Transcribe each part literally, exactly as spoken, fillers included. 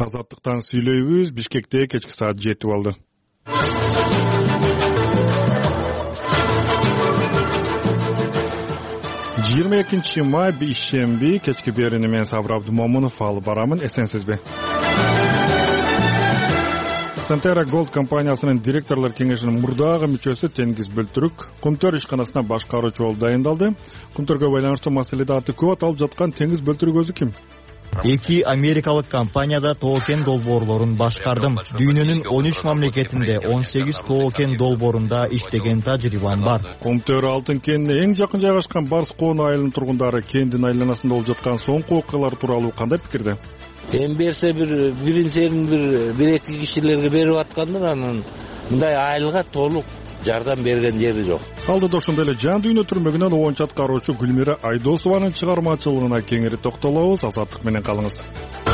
Азаттыктан сүйлөйбүз. Бишкекте кечки саат жетип алды. жыйырма экинчи май ишемби кечки берини мен Сабыр Абдумомунов алып барамын. Эсенсизби? Сантера Голд компаниясынын директорлор кеңешинин мурдагы мүчөсү Теңиз Бөлтүрүк Кумтөр ишканасына башкаруучу болуп дайындалды. Кумтөргө байланыштуу маселеде аты көп аталып жаткан Теңиз Бөлтүрүк өзү ким? Эки америкалык компанияда тоокен долбоорлорун башкардым. Дүйнөнүн он үч мамлекетинде он сегиз тоокен долбоорунда иштеген тажрыйбам бар. Кумтөр алтын кенине эң жакын жайгашкан Барс Коону айылынын тургундары кендин айланасында болуп жаткан соңку окуялар тууралуу кандай пикирде? Эми берсе бир биринчерин бир бир эки кишилерге берип аткандыр, анан мындай айылга толук жардам берген жери жок. Алдыда ошондой эле Жан дүйнө түрмөгүнөн обончу аткаруучу Гүлмира Айдосованын чыгармачылыгына кеңири токтолобуз. Азаттык менен калыңыз.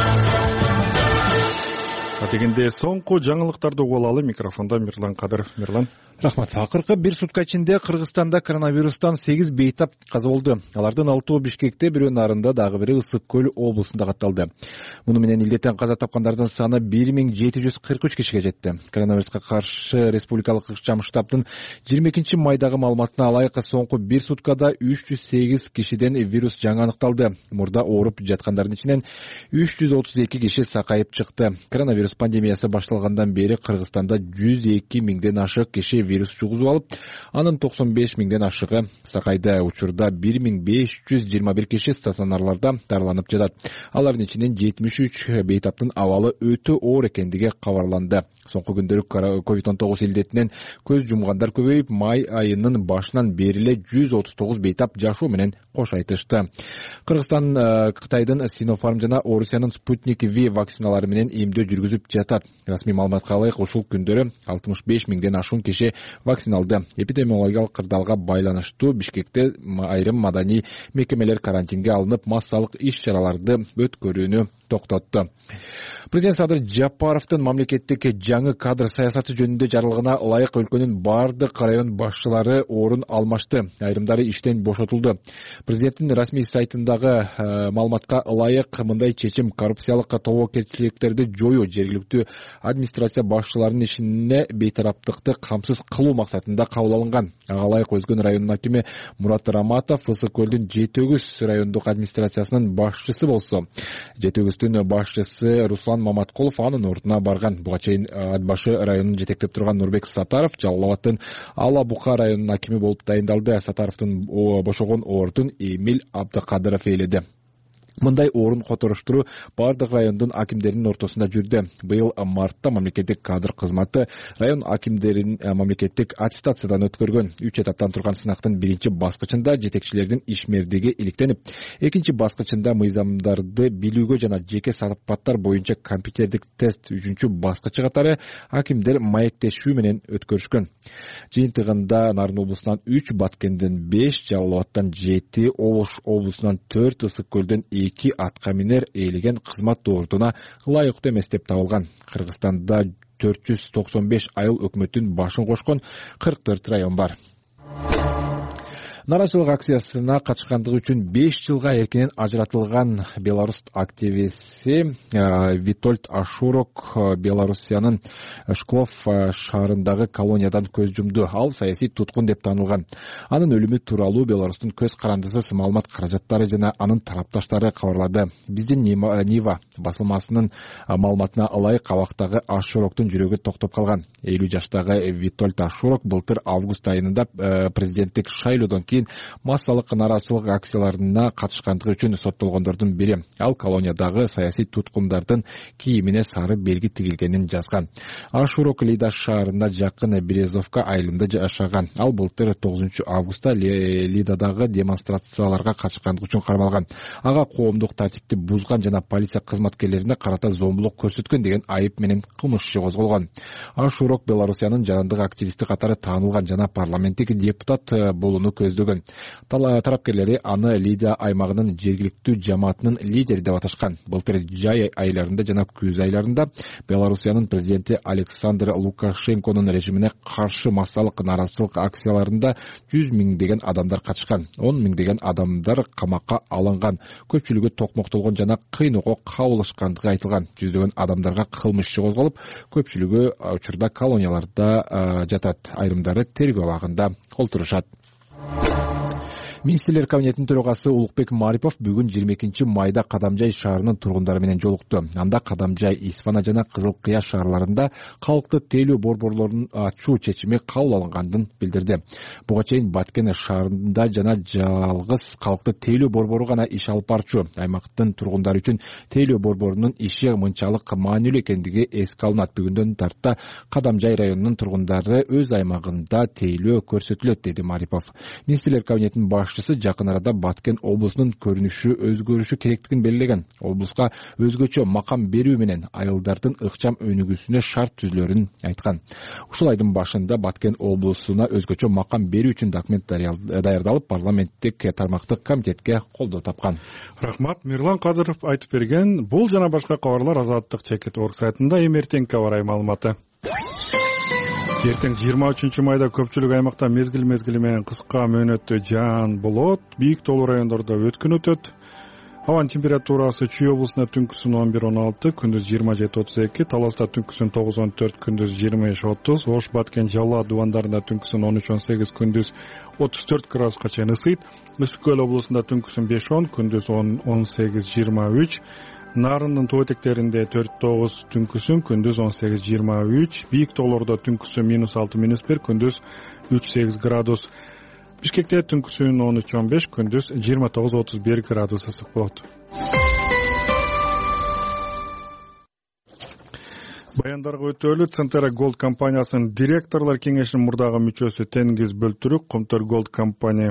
Дегенде соңку жаңылыктарды угуп алалы. Микрофондо Мирлан Кадыров. Мирлан. Рахмат. Акыркы бир сутка ичинде Кыргызстанда коронавирустан сегиз бейтап каза болду. Алардын алтоо Бишкекте, бирөө Нарында, дагы бири Ысык көл облусунда катталды. Муну менен илдеттен каза тапкандардын саны бир миң жети жүз кырк үч кишиге жетти. Коронавируска каршы республикалык ыкчам штабтын жыйырма экинчи майдагы маалыматына алайык, соңку бир суткада үч жүз сегиз кишиден вирус жаңы аныкталды. Мурда ооруп жаткандардын ичинен үч жүз отуз эки киши сакайып чыкты. Коронавирус пандемиясы башталгандан бери Кыргызстанда жүз эки миңден ашык киши вирус жугузуп алып, анын токсон беш миңден ашыгы сакайда. Учурда бир миң беш жүз жыйырма бир киши стационарларда дарыланып жатат. Алардын ичинен жетимиш үч бейтаптын абалы өтө оор экендиги кабарланды. Соңку күндөрү ковид он тогуз илдетинен көз жумгандар көбөйүп, май айынын башынан бери эле жүз отуз тогуз бейтап жашоо менен кош айтышты. Кыргызстан Кытайдын Синофарм жана Орусиянын Спутник V вакциналары менен эмдөө жүргүзүп жатат. Расмий маалыматка ылайык, ушул күндөрү алтымыш беш миңден ашуун киши вакциналды. Эпидемиологиялык кырдаалга байланыштуу Бишкекте айрым маданий мекемелер карантинге алынып, массалык иш-чараларды өткөрүүнү токтотту. Президент Садыр Жапаровдун мамлекеттик жаңы кадр саясаты жөнүндө жарлыгына ылайык өлкөнүн бардык район башчылары орун алмашты. Айрымдары иштен бошотулду. Президенттин расмий сайтындагы маалыматка ылайык, мындай чечим коррупциялык тобокелчиликтерди жоюу, жергиликтүү администрация башчыларынын ишине бейтараптыкты камсыз кылуу максатында кабыл алынган. Ага ылайык Өзгөн районунун акими Мурат Раматов Ысык көлдүн Жетөгүз райондук администрациясынын башчысы болсо, Жетөгүздүн башчысы Руслан Маматкулов анын ордуна барган. Буга чейин Ат башы районун жетектеп турган Нурбек Сатаров Жалал Абадтын Ала Бука районунун акими болуп дайындалды. Сатаровдун бошогон ордун Эмил Абдыкадыров ээледи. Мындай орун которуштуруу бардык райондун акимдеринин ортосунда жүрдү. Быйыл мартта мамлекеттик кадр кызматы район акимдерин мамлекеттик аттестациядан өткөргөн. Үч этаптан турган сынактын биринчи баскычында жетекчилердин ишмердиги иликтенип, экинчи баскычында мыйзамдарды билүүгө жана жеке сапаттар боюнча компьютердик тест, үчүнчү баскычы катары акимдер маектешүү менен өткөрүшкөн. Жыйынтыгында Нарын облусунан үч, Баткенден беш, Жалал Абадтан жети, Ош облусунан төрт, Ысык көлдөн эки аткаминер ээлеген кызмат ордуна ылайыктуу эмес деп табылган. Кыргызстанда төрт жүз токсон беш айыл өкмөттүн башын кошкон кырк төрт район бар. Наразылык акциясына катышкандыгы үчүн беш жылга эркинен ажыратылган Беларусь активисти Витольд Ашурок Белоруссиянын Шклов шаарындагы колониядан көз жумду. Ал саясий туткун деп танылган. Анын өлүмү тууралуу Беларустун көз карандысыз маалымат каражаттары жана анын тарапташтары кабарлады. Биздин Нива басылмасынын маалыматына ылайык, абактагы Ашуроктун жүрөгү токтоп калган. элүү жаштагы Витольд Ашурок былтыр август айында президенттик шайлоодон кийин массалык нараазычылык акцияларына катышкандыгы үчүн соттолгондордун бири. Ал колониядагы саясий туткундардын кийимине сары белги тигилгенин жазган. Ашурок Лида шаарына жакын Березовка айылында жашаган. Ал былтыр тогузунчу августта Лидадагы демонстрацияларга катышкандыгы үчүн кармалган. Ага коомдук тартипти бузган жана полиция кызматкерлерине карата зомбулук көрсөткөн деген айып менен кылмыш иши козголгон. Ашурок Белоруссиянын жарандык активисти катары таанылган жана парламенттик депутат болууну көздөгөн. көргөн. Тарапкерлери аны Лидия аймагынын жергиликтүү жамаатынын лидери деп аташкан. Былтыр жай айларында жана күз айларында Белоруссиянын президенти Александр Лукашенконун режимине каршы массалык нааразычылык акцияларында жүз миңдеген адамдар катышкан. он миңдеген адамдар камакка алынган, көпчүлүгү токмоктолгон жана кыйноого кабылышкандыгы айтылган. Жүздөгөн адамдарга кылмыш иши козголуп, көпчүлүгү учурда колонияларда жатат, айрымдары тергөө абагында олтурушат. Министрлер кабинетинин төрагасы Улукбек Марипов бүгүн жыйырма экинчи майда Кадамжай шаарынын тургундары менен жолукту. Анда Кадамжай, Исфана жана Кызыл Кыя шаарларында калкты тейлөө борборлорунун ачуу чечими кабыл алынгандын билдирди. Буга чейин Баткен шаарында жана жалгыз калкты тейлөө борбору гана иш алып барчу. Аймактын тургундары үчүн тейлөө борборунун иши мынчалык маанилүү экендиги эске алынат. Бүгүндөн тарта Кадамжай районунун тургундары өз аймагында тейлөө көрсөтүлөт, деди Марипов. Министрлер кабинетинин башчысы жакын арада Баткен облусунун көрүнүшү өзгөрүшү керектигин белгилеген. Облуска өзгөчө макам берүү менен айылдардын ыкчам өнүгүүсүнө шарт түзүлөрүн айткан. Ушул айдын башында Баткен облусуна өзгөчө макам берүү үчүн документ даярдалып, парламенттик тармактык комитетке колдоо тапкан. Рахмат, Мирлан Кадыров айтып берген. Бул жана башка кабарлар Азаттык чекит орг сайтында эми эртеңки кабар маалыматы. Эртең жыйырма үчүнчү майда көпчүлүк аймакта мезгил мезгили менен кыска мөөнөттүү жаан болот. Бийик тоолуу райондордо өткүн өтөт. Абанын температурасы Чүй облусунда түнкүсүн он бир он алты, күндүз жыйырма жети отуз эки, Таласта түнкүсүн тогуз он төрт, күндүз жыйырма беш отуз, Ош, Баткен, Жалал дубандарында түнкүсүн он үч он сегиз, күндүз отуз төрт градуска чейин ысыйт. Үскү көл облусунда түнкүсүн беш он, күндүз он сегиз жыйырма үч, Нарындын тоо этектеринде төрт тогуз, түнкүсүн күндүз он сегиз жыйырма үч, бийик тоолордо түнкүсүн минус алты минус бир, күндүз үч сегиз градус. Бишкекте түнкүсүн он үч он беш, күндүз жыйырма тогуз отуз бир градус ысык болот. Баяндарга өтөлү Центера Голд компаниясынын директорлор кеңешинин мурдагы мүчөсү Тенгиз Бөлтүрүк Комтөр Голд компания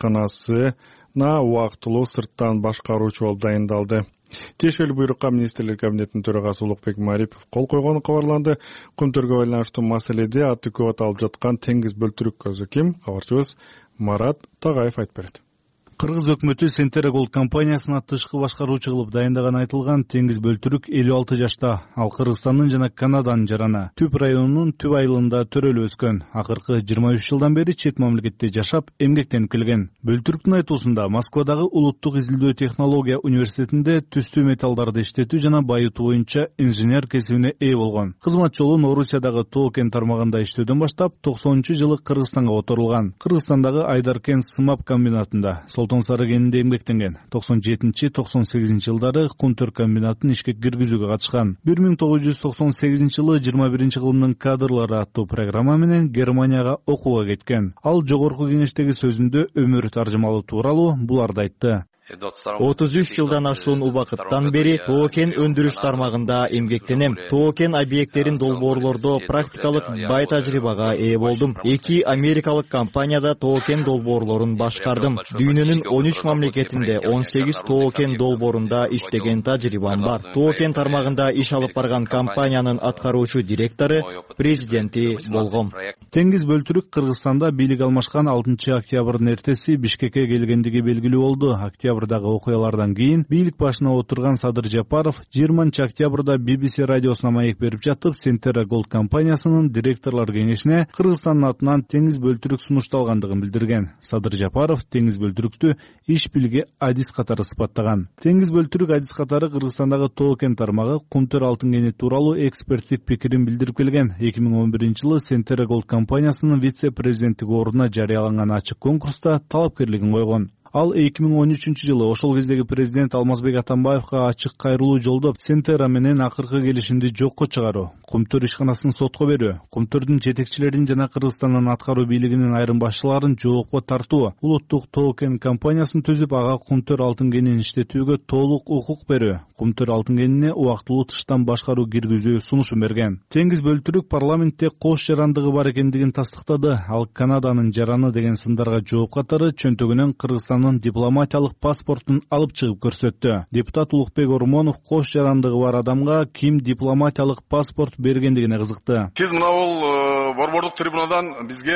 ишканасына убактылуу сырттан башкаруучу болуп дайындалды. Тиешелүү буйрукка министрлер кабинетинин төрагасы Улукбек Марипов кол койгону кабарланды. Комтөргө байланыштуу маселеде аты көп аталып жаткан Тенгиз Бөлтүрүк өзү ким? Кабарчыбыз Марат Тагаев айтып берет. Кыргыз өкмөтү Центера Голд компаниясына тышкы башкаруучу кылып дайындаган айтылган Тенгиз Бөлтүрүк элүү алты жашта. Ал Кыргызстандын жана Канаданын жараны. Түп районунун түп айылында төрөлүп өскөн. Акыркы жыйырма үч жылдан бери чет мамлекетте жашап, эмгектенип келген. Бөлтүрүктүн айтуусунда Москвадагы Улуттук изилдөө технология университетинде түстүү металлдарды иштетүү жана байытуу боюнча инженер кесибине ээ болгон. Кызмат жолун Орусиядагы Тоо-кен тармагында иштөөдөн баштап, токсонунчу жылы Кыргызстанга отурулган. Кыргызстандагы Айдаркен сымап комбинатында Солтон Сары кенинде эмгектенген. токсон жетинчи токсон сегизинчи жылдары Кумтөр комбинатын ишке киргизүүгө катышкан. бир миң тогуз жүз токсон сегизинчи жылы жыйырма биринчи кылымдын кадрлары аттуу программа менен Германияга окууга кеткен. Ал жогорку кеңештеги сөзүндө өмүр таржымалоо тууралуу буларды айтты. отуз үч жылдан ашуун убакыттан бери Тоо-кен өндүрүш тармагында эмгектенем. Тоо-кен объекттерин долбоорлордо практикалык бай тажрыйбага ээ болдум. Эки америкалык компанияда Тоо-кен долбоорлорун башкардым. Дүйнөнүн он үч мамлекетинде он сегиз Тоо-кен долбоорунда иштеген тажрыйбам бар. Тоо-кен тармагында иш алып барган компаниянын аткаруучу директору, президенти болгом. Тенгиз Бөлтүрүк Кыргызстанда бийлик алмашкан алтынчы октябрдын эртеси Бишкекке келгендиги белгилүү болду. Октябрдагы окуялардан кийин бийлик башына отурган Садыр Жапаров жыйырманчы октябрда би би си радиосуна маек берип жатып, Центера Голд компаниясынын директорлор кеңешине Кыргызстандын атынан Тенгиз Бөлтүрүк сунушталгандыгын билдирген. Садыр Жапаров Тенгиз Бөлтүрүктү иш билге адис катары сыпаттаган. Тенгиз Бөлтүрүк адис катары Кыргызстандагы Тоо-кен тармагы Кумтөр алтын кени тууралуу эксперттик пикирин билдирип келген. эки миң он биринчи жылы Центера Голд компаниясынын вице-президенттиги ордуна жарыяланган ачык конкурста талапкерлигин койгон. Ал эки миң он үчүнчү жылы ошол кездеги президент Алмазбек Атамбаевга ачык кайрылуу жолдоп, Центера менен акыркы келишимди жокко чыгаруу, Кумтөр ишканасын сотко берүү, Кумтөрдүн жетекчилерин жана Кыргызстандын аткаруу бийлигинин айрым башчыларын жоопко тартуу, улуттук Тоо-кен компаниясын түзүп, ага Кумтөр алтын кенин иштетүүгө толук укук берүү, Кумтөр алтын кенине убактылуу тыштан башкаруу киргизүү сунушун берген. Тенгиз Бөлтүрүк парламентте кош жарандыгы бар экендигин тастыктады. Ал Канаданын жараны деген сындарга жооп катары чөнтөгүнөн Кыргызстан дипломатиялык паспортун алып чыгып көрсөттү. Депутат Улукбек Ормонов кош жарандыгы бар адамга ким дипломатиялык паспорт бергендигине кызыкты. Сиз мына бул борбордук трибунадан бизге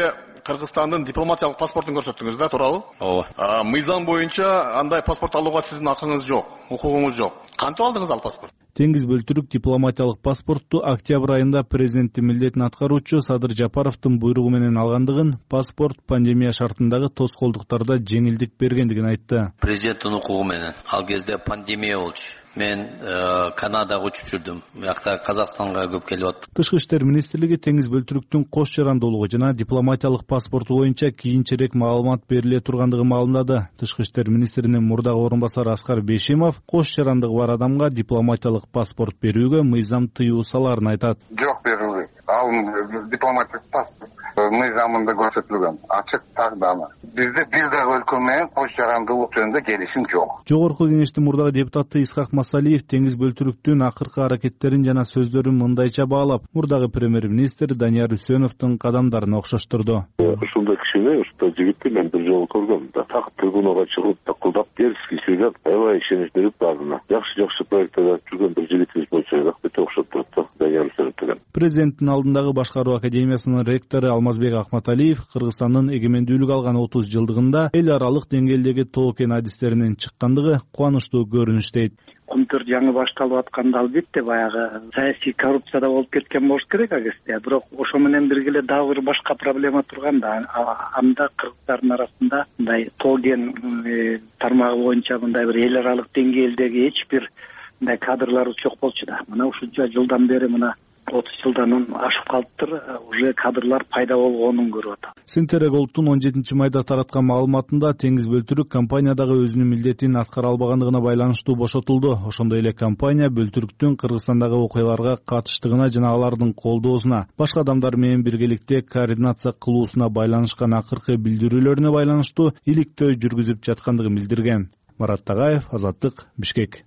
Кыргызстандын дипломатиялык паспортун көрсөттүңүз да, туурабы? ооба. Мыйзам боюнча андай паспорт алууга сиздин акыңыз жок, укугуңуз жок. Кантип алдыңыз ал паспорт? Теңиз бөлтүрүк дипломатиялык паспортту октябрь айында президенттин милдетин аткаруучу Садыр Жапаровдун буйругу менен алгандыгын, паспорт пандемия шартындагы тоскоолдуктарда жеңилдик бергендигин айтты. Президенттин укугу менен ал кезде пандемия болчу. Мен Канадага учуп жүрдүм. Буякта Казакстанга көп келип аттым. Тышкы иштер министрлиги теңиз бөлтүрүктүн кош жарандуулугу жана дипломатиялык паспорту боюнча кийинчерээк маалымат бериле тургандыгын маалымдады. Тышкы иштер министринин мурдагы орун басары Аскар Бейшимов кош жарандыгы бар адамга дипломатиялык паспорт берүүгө мыйзам тыюу саларын айтат. Жок берилбейт. Ал дипломатиялык паспорт мыйзамында көрсөтүлгөн, ачык тагданы. Бизде бир дагы өлкө менен кош жарандуулук жөнүндө келишим жок. Жогорку кеңештин мурдагы депутаты Исхак Масалиев теңиз бөлтүрүктүн акыркы аракеттерин жана сөздөрүн мындайча баалап, мурдагы премьер-министр Данияр Үсөновдун кадамдарын окшоштурду. Ушундай кишини, ушундай жигитти мен бир жолу көргөм да. Так трибунага чыгып, такылдап, дерзкий сөйлөп, аябай ишенич берип бардына. Жакшы-жакшы проекттер жүргөн бир жигитибиз болчу, өтө окшоп турат да. Данияр Үсөнов деген. Президенттин алдындагы башкаруу академиясынын ректору Алмазбек Акматалиев Кыргызстандын эгемендүүлүк алган отуз жылдыгында эл аралык деңгээлдеги тоокен адистеринин чыккандыгы кубанычтуу көрүнүш дейт. Кумтөр жаңы башталып атканда албетте баягы саясий коррупцияда болуп кеткен болуш керек агесте. Бирок ошо менен бирге эле дагы бир башка проблема турганда, анда кыргыздардын арасында мындай тоген тармагы боюнча мындай бир эл аралык деңгээлдеги эч бир мындай кадрлар жок болчу да. Мына ушунча жылдан бери мына отуз жылдан ашып калыптыр, уже кадрлар пайда болгонун көрүп атам. Синтерек Олттун он жетинчи майда тараткан маалыматында теңиз бөлтүрүк компаниядагы өзүнүн милдетин аткара албагандыгына байланыштуу бошотулду. Ошондой эле компания бөлтүрүктүн Кыргызстандагы окуяларга катыштыгына жана алардын колдоосуна, башка адамдар менен биргеликте координация кылуусуна байланышкан акыркы билдирүүлөрүнө байланыштуу иликтөө жүргүзүп жаткандыгын билдирген. Марат Тагаев, Азаттык, Бишкек.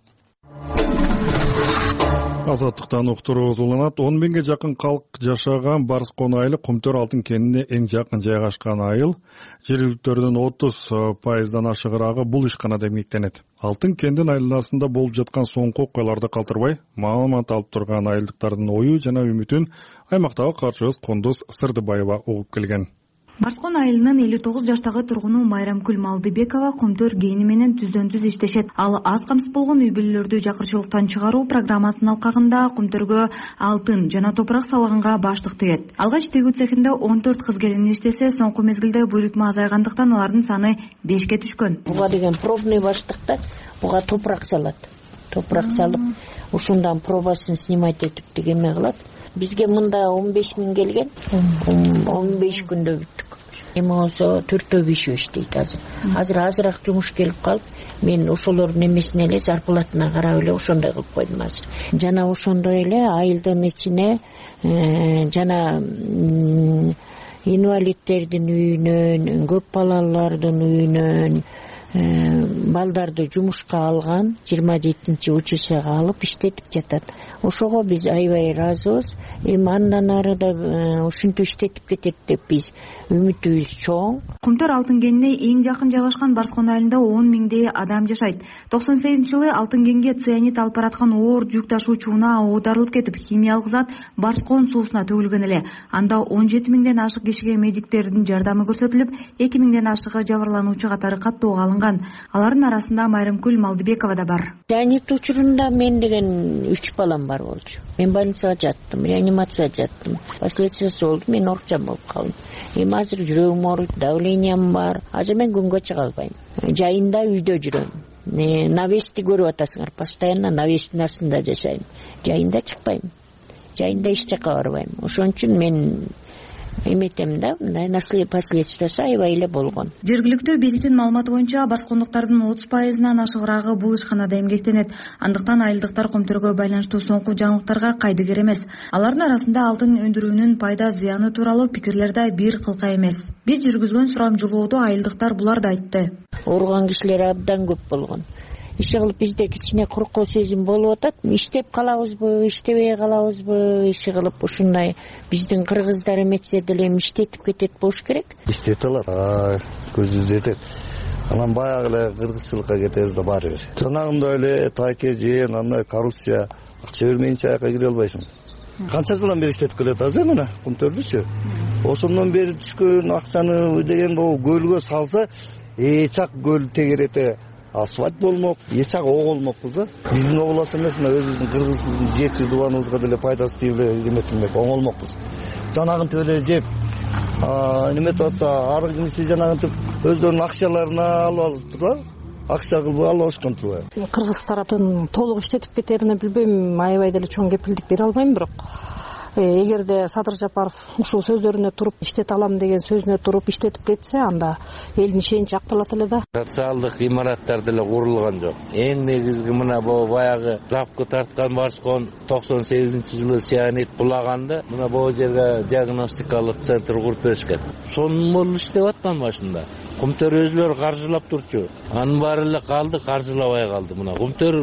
Азаттыктан уктуруубуз уланат. он миңге жакын калк жашаган Барскон айылы Кумтөр алтын кенине эң жакын жайгашкан айыл. Жергиликтөрдүн отуз пайыздан ашыгыраагы бул ишканада эмгектенет. Алтын кендин айланасында болуп жаткан соңку окуяларды калтырбай, маалымат алып турган айылдыктардын ою жана үмүтүн аймактагы катчыбыз Кондуз Сырдыбаева угуп келген. Барскон айылынын элүү тогуз жаштагы тургуну Майрамкүл Малдыбекова Кумтөр кени менен түздөн түз иштешет. Ал аз камсыз болгон үй бүлөлөрдү жакырчылыктан чыгаруу программасынын алкагында Кумтөргө алтын жана топурак салыгынга баштык тигет. Алгач тигүү цехинде он төрт кыз келин иштесе, соңку мезгилде буйрутма азайгандыктан алардын саны бешке түшкөн. Буга деген пробный баштыкта буга топурак салат. Топурак салып, ушундан пробасын снимать этип дегеме кылат. Бизге мында он беш миң келген, он беш күндө бүттүк. Эми болсо төртөө бешөө иштейт азыр. Азыр азыраак жумуш келип калып, мен ошолордун эмесине эле зарплатына карап эле ошондой кылып койдум азыр. Жана ошондой эле айылдын ичине жана инвалидтердин үйүнөн, көп балалардын үйүнөн балдарды жумушка алган, жыйырма жетинчи училищеге алып иштетип жатат. Ошого биз аябай ыраазыбыз. Эми андан ары да ушинтип иштетип кетет деп биз үмүтүбүз чоң. Кумтөр алтын кенине эң жакын жайгашкан Барскон айылында он миңдей адам жашайт. токсон сегизинчи жылы алтын кенге цианид алып бараткан оор жүк ташуучу унаа оодарылып кетип, химиялык зат Барскон суусуна төгүлгөн эле. Анда он жети миңден ашык кишиге медиктердин жардамы көрсөтүлүп, эки миңден ашыгы жабырлануучу катары каттоого алынган. Алардын арасында Майрамкүл Малдыбекова да бар. Цианид учурунда мен деген үч балам бар болчу. Мен больницага жаттым, реанимацияга жаттым. Последствиясы болду, мен орукчан болуп калдым. Эми азыр жүрөгүм ооруйт, давлениям бар. Азыр мен күнгө чыга албайм. Жайында үйдө жүрөм. Навести көрүп атасыңар, постоянно навестин астында жашайм. Жайында чыкпайм. Жайында эч жака барбайм. Ошон үчүн мен эметем да, мындай наследие последствиясы аябай эле болгон. Жергиликтүү бийликтин маалыматы боюнча Барскондуктардын отуз пайызынан ашыгыраагы бул ишканада эмгектенет. Андыктан айылдыктар Кумтөргө байланыштуу соңку жаңылыктарга кайдыгер эмес. Алардын арасында алтын өндүрүүнүн пайда зыяны тууралуу пикирлер да бир кылка эмес. Биз жүргүзгөн сурамжылоодо айылдыктар буларды айтты. Ооруган кишилер абдан көп болгон. Иши кылып бизде кичине коркуу сезим болуп атат. Иштеп калабызбы, иштебей калабызбы, иши кылып ушундай биздин кыргыздар эметсе деле иштетип кетет болуш керек. Иштете алат, көзүбүз жетет. Анан баягы эле кыргызчылыкка кетебиз да баары бир. Жанагындай эле тайке жеген, андай коррупция, акча бермейинче аяка кире албайсың. Канча жылдан бери иштетип келет азыр мына Кумтөрдүчү. ошондон бери түшкөн акчаны деген бул көлгө салса эч ак көл тегерете асфальт болмок, эч ак оголмокпуз да. Биздин област эмес, өзүбүздүн кыргыздын жети дубаныбызга деле пайдасы тийип эметилмек, оңолмокпуз. Жанагынтип эле жеп неметип атса, ары кимиси жанагынтип өздөрүнүн акчаларына алып алып туруп, акча кылып алып алышкан турбайбы. Кыргыз тараптын толук иштетип кетерине билбейм, аябай деле чоң кепилдик бере албайм, бирок эгерде Садыр Жапаров ушул сөздөрүнө туруп иштете алам деген сөзүнө туруп иштетип кетсе, анда элдин ишеничи акталат эле да. Социалдык имараттар деле курулган жок. Эң негизги мына бу баягы запкы тарткан Барскон токсон сегизинчи жылы цианид булаганда, мына бу жерге диагностикалык центр куруп беришкен. Сонун болуп иштеп аткан башында. Кумтөр өзүлөрү каржылап турчу. Анын баары эле калды, каржылабай калды. Мына Кумтөр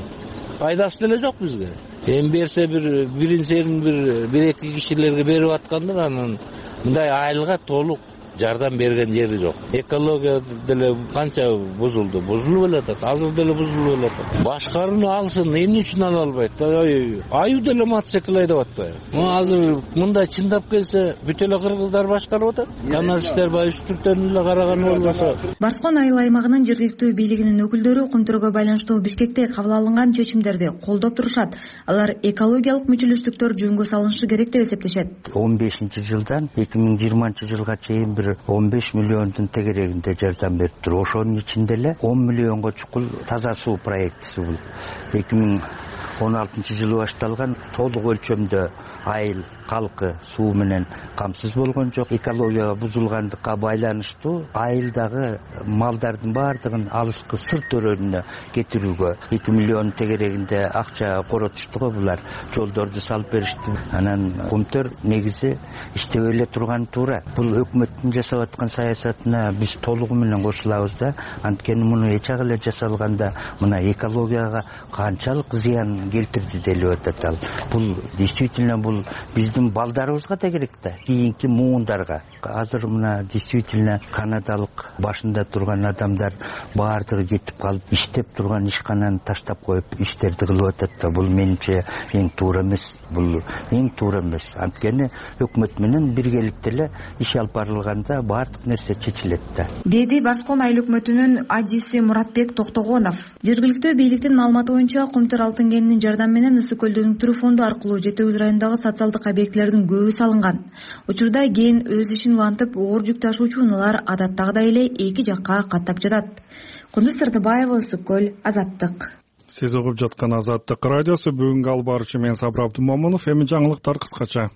пайдасы деле жок бизге. Эми берсе бир биринчиден бир бир эки кишилерге берип аткандар, анын мындай айылга толук жардам берген жери жок. Экология деле канча бузулду, бузулуп элатат, азыр деле бузулуп элатат. Башкарууну алсын, эмне үчүн ала албайт? Аюу деле мотоцикл айдап атпайбы? Азыр мындай чындап келсе, бүт эле кыргыздар башкарып атат. Жанар иштер баштыртын эле караган болбосо. Барскон айыл аймагынын жергиликтүү бийлигинин өкүлдөрү Кумтөргө байланыштуу Бишкекте кабыл алынган чечимдерди колдоп турушат. Алар экологиялык мүчөлөштүктөр жөнгө салынышы керек деп эсептешет. он бешинчи жылдан эки миң жыйырманчы жылга чейин бир он беш миллиондун тегерегинде жардам берип тур. Ошонун ичинде эле он миллионго чукул таза суу проектиси бул. эки миң он алтынчы жылы башталган, толук өлчөмдө айыл калкы суу менен камсыз болгон жок. Экология бузулгандыкка байланыштуу айылдагы малдардын баардыгын алыскы сырт өрөөнүнө кетирүүгө эки миллион тегерегинде акча коротушту го булар. Жолдорду салып беришти. Анан Кумтөр негизи иштеп эле турган туура. Бул өкмөттүн жасап аткан саясатына биз толугу менен кошулабыз да. Анткени муну эч ак эле жасалганда мына экологияга канчалык зыян келтирди делип атат ал. Бул действительно бул биздин балдарыбызга да керек да, кийинки муундарга. Азыр мына действительно канадалык башында турган адамдар баардыгы кетип калып, иштеп турган ишкананы таштап коюп иштерди кылып атат да. Бул менимче эң туура эмес. Бул эң туура эмес. Анткени өкмөт менен биргеликте эле иш алып барылганда баардык нерсе чечилет да. Деди Барскон айыл өкмөтүнүн адиси Муратбек Токтогонов. Жергиликтүү бийликтин маалыматы боюнча Кумтөр алтын кенинин жардамы менен Ысык көлдүнүн Түрү фонду аркылуу Жети Өз районундагы социалдык объектилердин көбү салынган. Учурда кен өз ишин улантып, оор жүк ташуучу унаалар адаттагыдай эле эки жакка каттап жатат. Кундуз Сыртыбаева, Ысык көл, Азаттык. Сиз угуп жаткан Азаттык радиосу. Бүгүнкү алып баруучу мен Сабыр Абдумомунов. Эми жаңылыктар кыскача.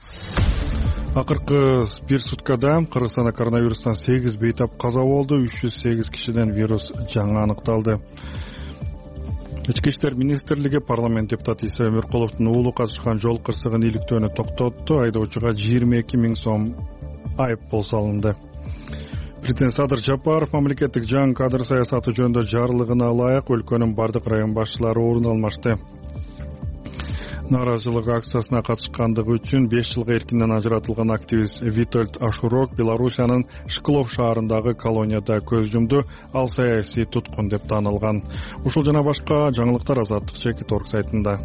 Акыркы бир суткада Кыргызстанда коронавирустан сегиз бейтап каза болду, үч жүз сегиз кишиден вирус жаңы аныкталды. Ички иштер министрлиги парламент депутаты Иса Өмүркуловдун уулу катышкан жол кырсыгын иликтөөнү токтотту. Айдоочуга жыйырма эки миң сом айыппул салынды. Президент Садыр Жапаров мамлекеттик жаңы кадр саясаты жөнүндө жарлыгына ылайык өлкөнүн бардык район башчылары орун алмашты. Нааразычылык акциясына катышкандыгы үчүн беш жылга эркинден ажыратылган активист Витольд Ашурок Белоруссиянын Шклов шаарындагы колонияда көз жумду. Ал саясий туткун деп таанылган. Ушул жана башка жаңылыктар Азаттык чекит орг сайтында.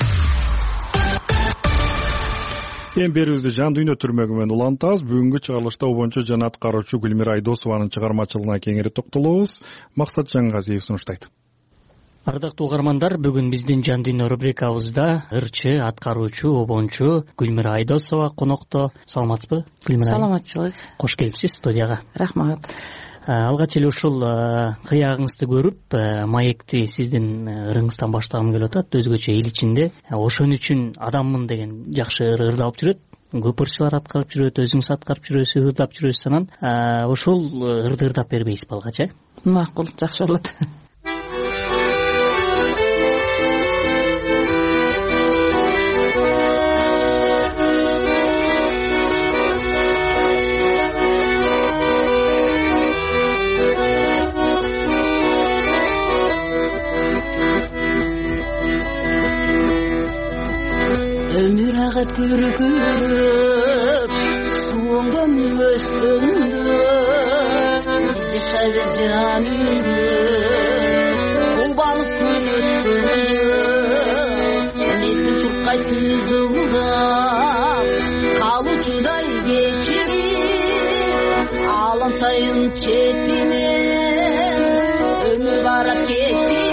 Эң берүүбүздү жан дүйнө түрмөгү менен улантабыз. Бүгүнкү чыгарылышта обончу жана аткаруучу Гүлмира Айдосованын чыгармачылыгына кеңири токтолобуз. Максат Жаңгазиев сунуштайт. Ардактуу угармандар, бүгүн биздин жан дүйнө рубрикабызда ырчы, аткаруучу, обончу Гүлмира Айдосова конокто. Саламатсызбы, Гүлмира? Саламатчылык. Кош келипсиз студияга. Рахмат. Алгач эле ушул кыягыңызды көрүп, маекти сиздин ырыңыздан баштагым келип атат. Өзгөчө эл ичинде ошон үчүн адаммын деген жакшы ырдап жүрөт. Көп ырчылар аткарып жүрөт, өзүңүз аткарып жүрөсүз, ырдап жүрөсүз. Анан ошол ырды ырдап бербейсизби алгача? Макул, жакшы болот. Ömür ağı türkürüp suğundan östündü bizi şair canıydı ubanıp gülüttü nesil çok kaytızılda kavuçuday geçi айын четинен өмүр барат кетти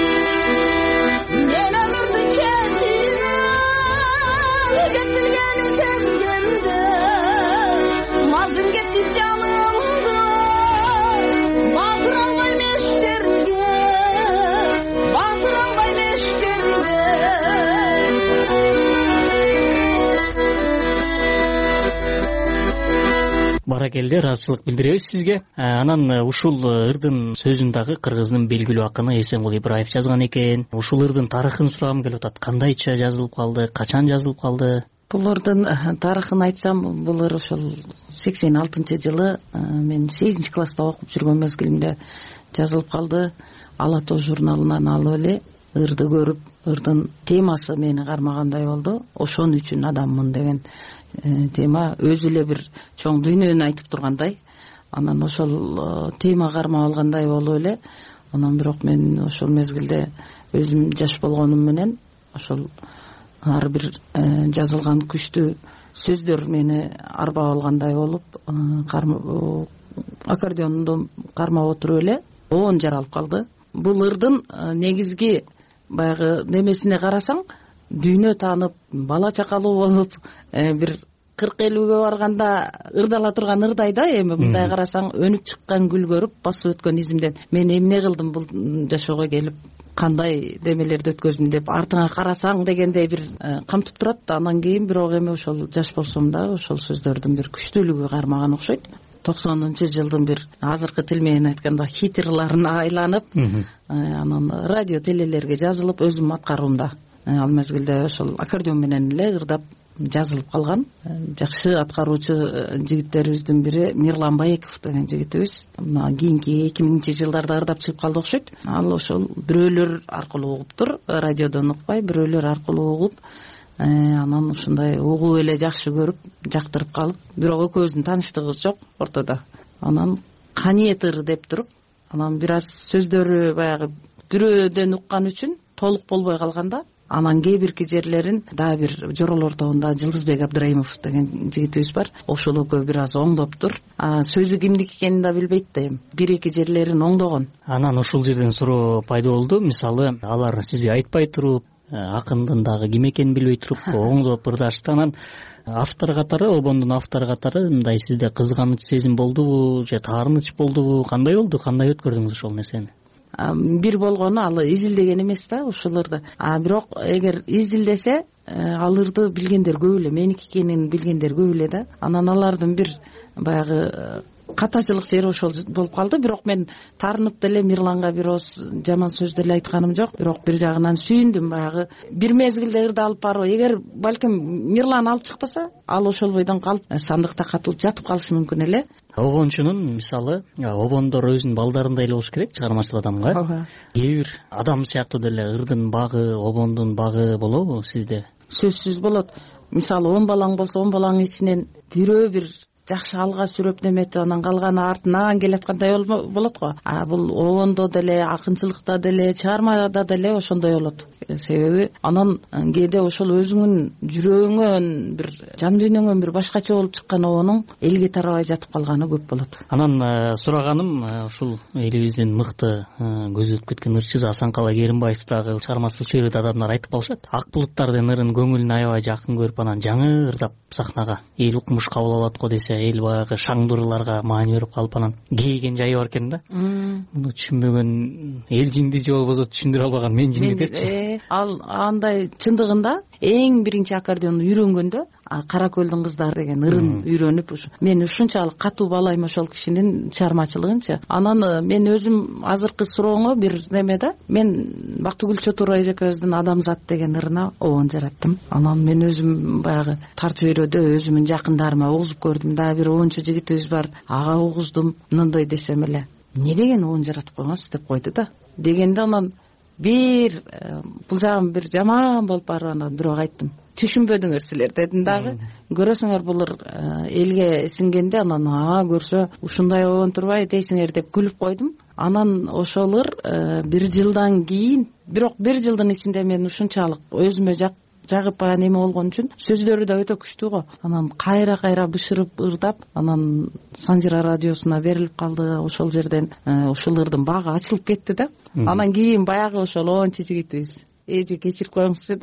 мен өмүрдүн четине кетилгени сезгенде мазым кетти жанымда батыра албайм эштерге батыра албайм эштерге баракелде, ыраазычылык билдиребиз сизге. Анан ушул ырдын сөзүн дагы кыргыздын белгилүү акыны Эсенгул Ибраев жазган экен. Ушул ырдын тарыхын сурагым келип атат. Кандайча жазылып калды, качан жазылып калды? Бул ырдын тарыхын айтсам, бул ыр ошол сексен алтынчы жылы мен сегизинчи класста окуп жүргөн мезгилимде жазылып калды. Ала тоо журналынан алып эле ырды көрүп, ырдын темасы мени кармагандай болду. Ошон үчүн адаммын деген тема өзү эле бир чоң дүйнөнү айтып тургандай. Анан ошол тема кармап алгандай болуп эле. Анан бирок мен ошол мезгилде өзүм жаш болгонум менен ошол ар бир жазылган күчтүү сөздөр мени арбап алгандай болуп, аккордеондо кармап отуруп эле оон жаралып калды. Бул ырдын негизги баягы немесине карасаң, дүйнө таанып, бала чакалуу болуп, бир кырк элүүгө барганда ырдала турган ырдай да. Эми мындай карасаң, өнүп чыккан гүл көрүп, басып өткөн изимден мен эмне кылдым бул жашоого келип, кандай демелерди өткөздүм деп артыңа карасаң дегендей бир камтып турат. Анан кийин бирок эми ошол жаш болсом да ошол сөздөрдүн бир күчтүүлүгү кармаган окшойт. токсонунчу жылдын бир азыркы тил менен айтканда хитерларына айланып, анан радио телелерге жазылып, өзүм аткаруумда ал мезгилде ошол аккордеон менен эле ырдап жазылып калган. Жакшы аткаруучу жигиттерибиздин бири Мирлан Баеков деген жигитибиз. Мына кийинки эки миңинчи жылдарда ырдап чыгып калды окшойт. Ал ошол бирөөлөр аркылуу угуптур, радиодон укпай, бирөөлөр аркылуу угуп, анан ушундай угуп эле жакшы көрүп, жактырып калып, бирок экөөбүздүн тааныштыгыбыз жок ортодо. Анан каниет ыр деп туруп, анан бир аз сөздөрү баягы бирөөдөн уккан үчүн толук болбой калганда, анан кээ бирки жерлерин дагы бир жоролор тобунда Жылдызбек Абдыраимов деген жигитибиз бар. Ошол экөө бир аз оңдоптур. Сөзү кимдики экенин да билбейт да, эми бир эки жерлерин оңдогон. Анан ушул жерден суроо пайда болду. Мисалы, алар сизге айтпай туруп, акындын дагы ким экенин билбей туруп оңдоп ырдашты. Анан автор катары, обондун автору катары мындай сизде кызганыч сезим болдубу же таарыныч болдубу? Кандай болду? Кандай өткөрдүңүз ошол нерсени? Бир болгону ал изилдеген эмес да ушуларды. А бирок эгер изилдесе, ал ырды билгендер көп эле, меники экенин билгендер көп эле да. Анан алардын бир баягы катачылык жери ошол болуп калды. Бирок мен таарынып деле Мирланга бир ооз жаман сөз деле айтканым жок. Бирок бир жагынан сүйүндүм, баягы бир мезгилде ырды алып барып, эгер балким Мирлан алып чыкпаса, ал ошол бойдон калып, сандыкта катылып жатып калышы мүмкүн эле. Обончунун мисалы, обондор өзүнүн балдарындай эле болуш керек, чыгармачыл адамга. Кээ бир адам сыяктуу деле ырдын багы, обондун багы болобу сизде? Сөзсүз болот. Мисалы, он балаң болсо, он балаңын ичинен бирөө бир жакшы алга сүрөп неметип, анан калганы артынан келаткандай болот го. А бул обондо деле, акынчылыкта деле, чыгармада деле ошондой болот. Себеби анан кээде ошол өзүңүн жүрөгүңөн бир жан дүйнөңөн бир башкача болуп чыккан обонуң элге тарабай жатып калганы көп болот. Анан сураганым, ушул элибиздин мыкты көзүлүп кеткен ырчысы Асанкала Керимбаев дагы чыгармачыл чөйрөдө адамдар айтып калышат. Ак булуттардын ырын көңүлүнө аябай жакын көрүп, анан жаңы ырдап сахнага эл укмуш кабыл алат го десе, эл баягы шаңдырларга маани берип калып, анан кейген жайы бар экен да. Муну түшүнбөгөн эл жинди же болбосо түшүндүрө албаган мен жинди депчи. Ал андай чындыгында эң биринчи аккордеонду үйрөнгөндө Кара көлдүн кыздары деген ырын үйрөнүп, мен ушунчалык катуу баалайм ошол кишинин чыгармачылыгынчы. Анан мен өзүм азыркы сурооңо бир неме да, мен Бактыгүл Чотурбай экөөбүздүн Адамзат деген ырына обон жараттым. Анан мен өзүм баягы тар чөйрөдө өзүмдүн жакындарыма угузуп көрдүм да, бир обончу жигитибиз бар, ага угуздум, мындай десем эле, эмне деген обон жаратып койгонсуз деп койду да. Дегенде анан бир бул жагым бир жаман болуп барып, анан бирок айттым, түшүнбөдүңөр силер дедим дагы. Көрөсүңөр бул элге сиңгенде, анан а көрсө ушундай обон турбай дейсиңер деп күлүп койдум. Анан ошол ыр бир жылдан кийин, бирок бир жылдын ичинде мен ушунчалык өзүмө жагып баягы неме болгон үчүн сөздөрү да өтө күчтүү го. Анан кайра кайра бышырып ырдап, анан Санжира радиосуна берилип калды. Ошол жерден ушул ырдын багы ачылып кетти да. Анан кийин баягы ошол ончу жигитибиз эже кечирип коюңузчу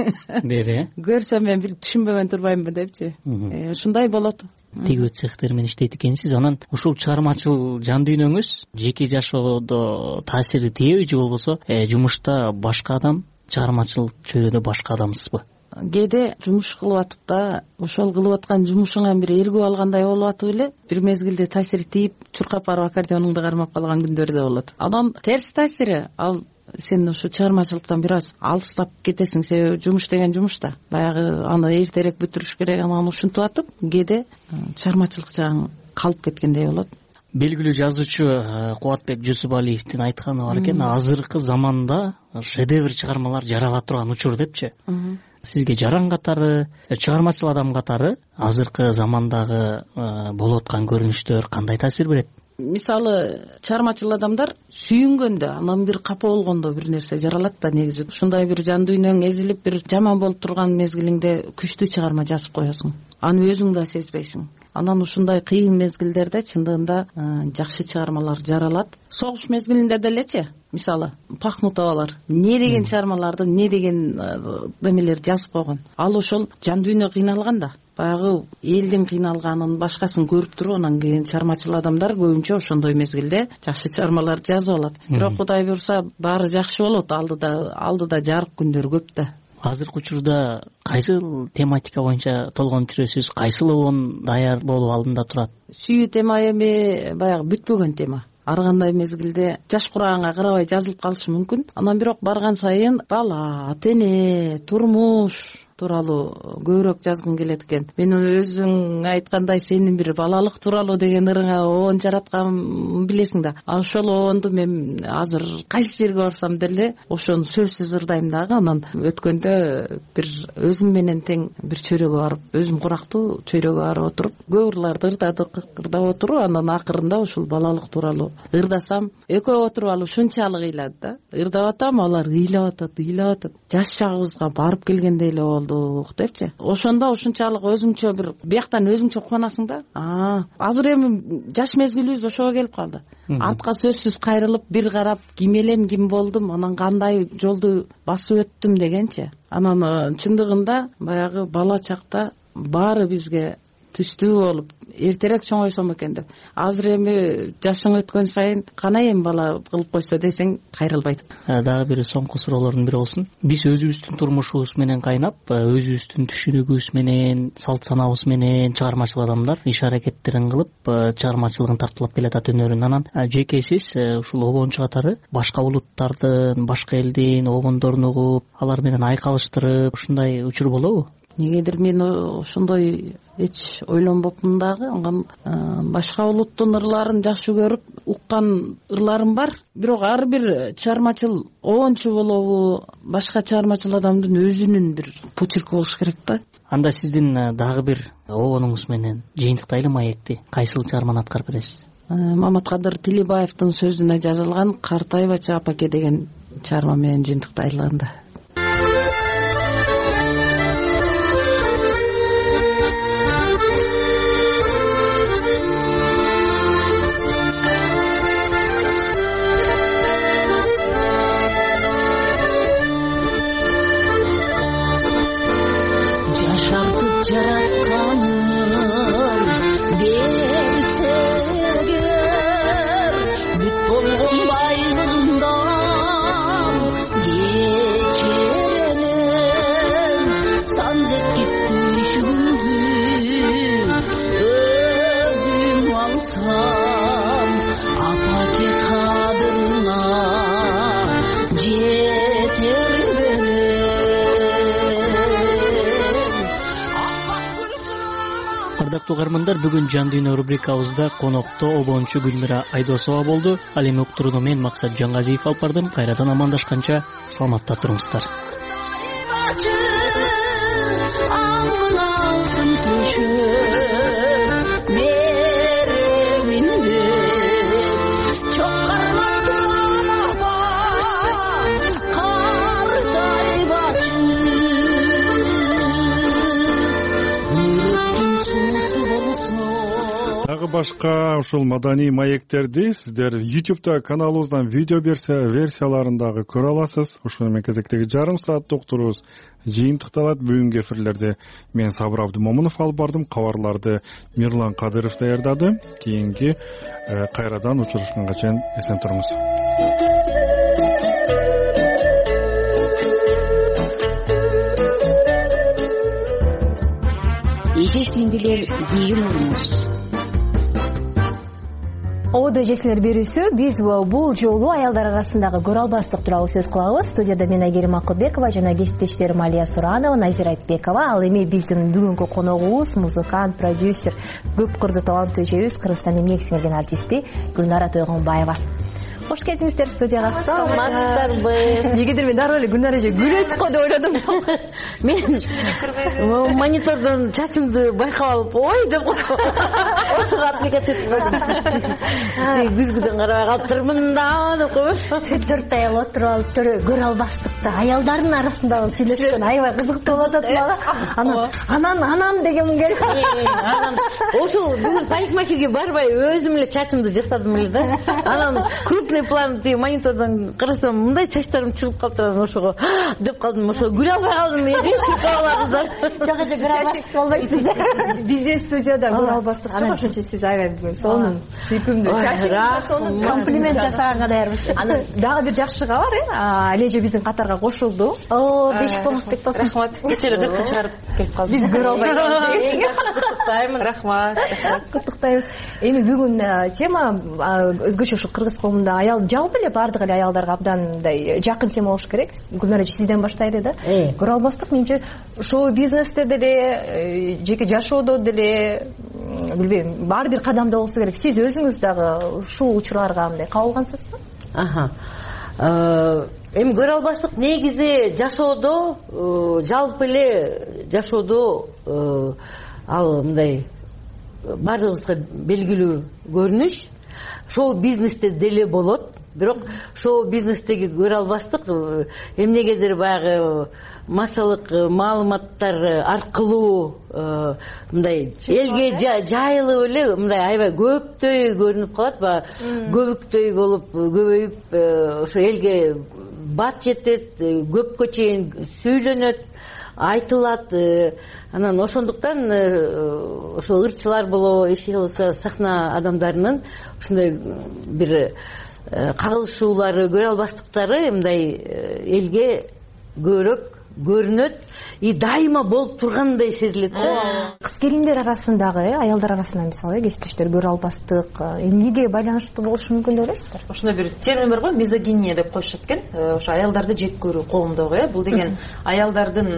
деди. Көрсөм мен билип түшүнбөгөн турбаймынбы депчи. Ушундай болот. Тигүү цехтер менен иштейт экенсиз. Анан ушул чыгармачыл жан дүйнөңүз жеке жашоодо таасири тийеби же болбосо жумушта башка адам, чыгармачыл чөйрөдө башка адамсызбы? Кээде жумуш кылып атып да ошол кылып аткан жумушуңа бир ээлгүү алгандай болуп атып эле бир мезгилде таасири тийип чуркап барып аккордеонуңду кармап калган күндөр да болот. Анан терс таасири, ал сен ушу чыгармачылыктан бир аз алыстап кетесиң. Себеби жумуш деген жумуш да. Баягы аны эртерээк бүтүрүш керек. Анан ушинтип атып кээде чыгармачылык жагың калып кеткендей болот. Белгилүү жазуучу Кубатбек Жусупалиевдин айтканы бар экен, азыркы заманда шедевр чыгармалар жарала турган учур депчи. Сизге жаран катары, чыгармачыл адам катары азыркы замандагы болуп аткан көрүнүштөр кандай таасир берет? Мисалы, чыгармачыл адамдар сүйүнгөндө, анан бир капа болгондо бир нерсе жаралат да негизи. Ушундай бир жан дүйнөң эзилип, бир жаман болуп турган мезгилиңде күчтүү чыгарма жазып коесуң. Аны өзүң да сезбейсиң. Анан ушундай кыйын мезгилдерде чындыгында жакшы чыгармалар жаралат. Согуш мезгилинде делечи, мисалы, Пахмутовалар не деген чыгармаларды, не деген демелер жазып койгон. Ал ошол жан дүйнө кыйналган да. Баягы элдин кыйналганын башкасын көрүп туруп, анан кийин чыгармачыл адамдар көбүнчө ошондой мезгилде жакшы чыгармалар жазып алат. Бирок Кудай буйрса баары жакшы болот. Алдыда алдыда жарык күндөр көп да. Азыркы учурда кайсы тематика боюнча толгонуп жүрөсүз? Кайсыл обон даяр болуп алдында турат? Сүйүү тема эми баягы бүтпөгөн тема. Ар кандай мезгилде жаш курааганга карабай жазылып калышы мүмкүн. Анан бирок барган сайын бала, тене, турмуш тууралуу көбүрөөк жазгым келет экен. Мен өзүң айткандай сенин бир балалык тууралуу деген ырыңа оон жараткан билесиң да. Ошол оонду мен азыр кайсы жерге барсам деле ошону сөзсүз ырдайм дагы. Анан өткөндө бир өзүм менен тең бир чөйрөгө барып, өзүм курактуу чөйрөгө барып отуруп, көп ырларды ырдадык, ырдап отуруп, анан акырында ушул балалык тууралуу ырдасам, экөө отуруп алып ушунчалык ыйлады да. Ырдап атам, алар ыйлап атат, ыйлап атат. Жаш чагыбызга барып келгендей эле болду депчи. Ошондо ушунчалык өзүңчө бир бияктан өзүңчө кубанасың да. А, азыр эми жаш мезгилибиз ошого келип калды. Артка сөзсүз кайрылып, бир карап, ким элем, ким болдум, анан кандай жолду басып өттүм дегенчи. Анан чындыгында баягы бала чакта баары бизге түстүү болуп, эртерээк чоңойсом экен деп. Азыр эми жашың өткөн сайын кана эми бала кылып койсо десең кайрылбайт. Дагы бир соңку суроолордун бири болсун. Биз өзүбүздүн турмушубуз менен кайнап, өзүбүздүн түшүнүгүбүз менен, салт санаабыз менен чыгармачыл адамдар иш аракеттерин кылып, чыгармачылыгын тартуулап келатат өнөрүн. Анан жеке сиз ушул обончу катары башка улуттардын, башка элдин обондорун угуп, алар менен айкалыштырып, ушундай учур болобу? Негедир мен ошондой эч ойлонбопмун дагы. Анган башка улуттун ырларын жакшы көрүп, уккан ырларым бар. Бирок ар бир чыгармачыл обончу болобу, башка чыгармачыл адамдын өзүнүн бир почерки болуш керек да. Анда сиздин дагы бир обонуңуз менен жыйынтыктайлы маекти кайсыл чыгарманы аткарып бересиз? Маматкадыр Тилибаевдин сөзүнө жазылган Картайбачы апаке деген чыгарма менен жыйынтыктайлы анда. Угармандар, бүгүн жан дүйнө рубрикабызда конокто обончу Гүлмира Айдосова болду. Ал эми уктурууну мен Максат Жангазиев алып бардым. Кайрадан амандашканча саламатта туруңуздар. дагы башка ушул маданий маектерди сиздер ютубта каналыбыздан видео версияларын дагы көрө аласыз. Ушуну менен кезектеги жарым сааттык уктуруубуз жыйынтыкталат. Бүгүнкү эфирлерде мен Сабыр Абдымомунов алып бардым, кабарларды Мирлан Кадыров даярдады. Кийинки кайрадан учурушканга чейин эсен туруңуз. Эжесиңдилер кийин уруңуз. Оодо эжесиңер берүүсү. Биз бул жолу аялдар арасындагы көралбастык тууралуу сөз кылабыз. Студияда мен Айгерим Акылбекова жана кесиптештерим Алия Суранова, Назира Айтбекова. Ал эми биздин бүгүнкү коногубуз музыкант, продюсер, көп кырды таланттуу эжебиз, Кыргызстан эмгек сиңирген артисти Гүлнара Тойгонбаева. Кош келдиңиздер студияга. Саламатсыздарбы? Негедир мен дароо эле Гүлнара эже күлөтүп го деп ойладым. Мен монитордон чачымды байкап алып, ой деп ошого аппликация этип койдум. Күзгүдөн карабай калыптырмын да деп коюп. Төрт аял отуруп алып көрө албастыкты аялдардын арасындагы сүйлөшкөн аябай кызыктуу болуп атат мага. Анан анан анан дегеним келип. Анан ошол бүгүн парикмахерге барбай өзүм эле чачымды жасадым эле да. Анан крупный план тиги монитордон карасам мындай чачтарым чыгып калыптыр. Ошого деп калдым. Ошо күлө албай калдым. Эчип калабыздар. Жок эже көрө албастык болбойт бизде. Бизде студияда көрө албастык жок. Ошончо сиз аябай бүгүн сонун сүйкүмдүү чачыңызга сонун комплимент жасаганга даярбыз. Анан дагы бир жакшы кабар, э? Али эже биздин катарга кошулду. О, бешик болмостук болсун. Рахмат. Кечээ кыркы чыгарып келип калдым. Биз көрө албай калдык. Куттуктаймын. Рахмат. Куттуктайбыз. Эми бүгүн тема өзгөчө ушу кыргыз коомунда аял жалпы эле баардык эле аялдарга абдан мындай жакын тема болуш керек. Гүлнара эже сизден баштайлы да. Көрө албастык менимче шоу бизнесте деле, жеке жашоодо деле, билбейм, баары бир кадамда болсо керек. Сиз өзүңүз дагы ушул учурларга мындай кабылгансызбы? Аха. Эми көрө албастык негизи жашоодо, жалпы эле жашоодо ал мындай баардыгыбызга белгилүү көрүнүш. Шоу бизнесте деле болот. Бирок шоу бизнестеги көрө албастык эмнегедир баягы массалык маалыматтар аркылуу мындай элге жайылып эле мындай аябай көптөй көрүнүп калат. Баягы көбүктөй болуп көбөйүп ошо элге бат жетет, көпкө чейин сүйлөнөт, айтылат. Анан ошондуктан ошо ырчылар болобу, эч кылса сахна адамдарынын ушундай бир кагылышуулары, көрө албастыктары мындай элге көбүрөөк көрүнөт и дайыма болуп тургандай сезилет да. Кыз келиндер арасындагы, аялдар арасында мисалы кесиптештер көрө албастык эмнеге байланыштуу болушу мүмкүн деп ойлойсуздар? Ошондой бир термин бар го, мизогиния деп коюшат экен. Ошо аялдарды жек көрүү коомдогу, э, бул деген аялдардын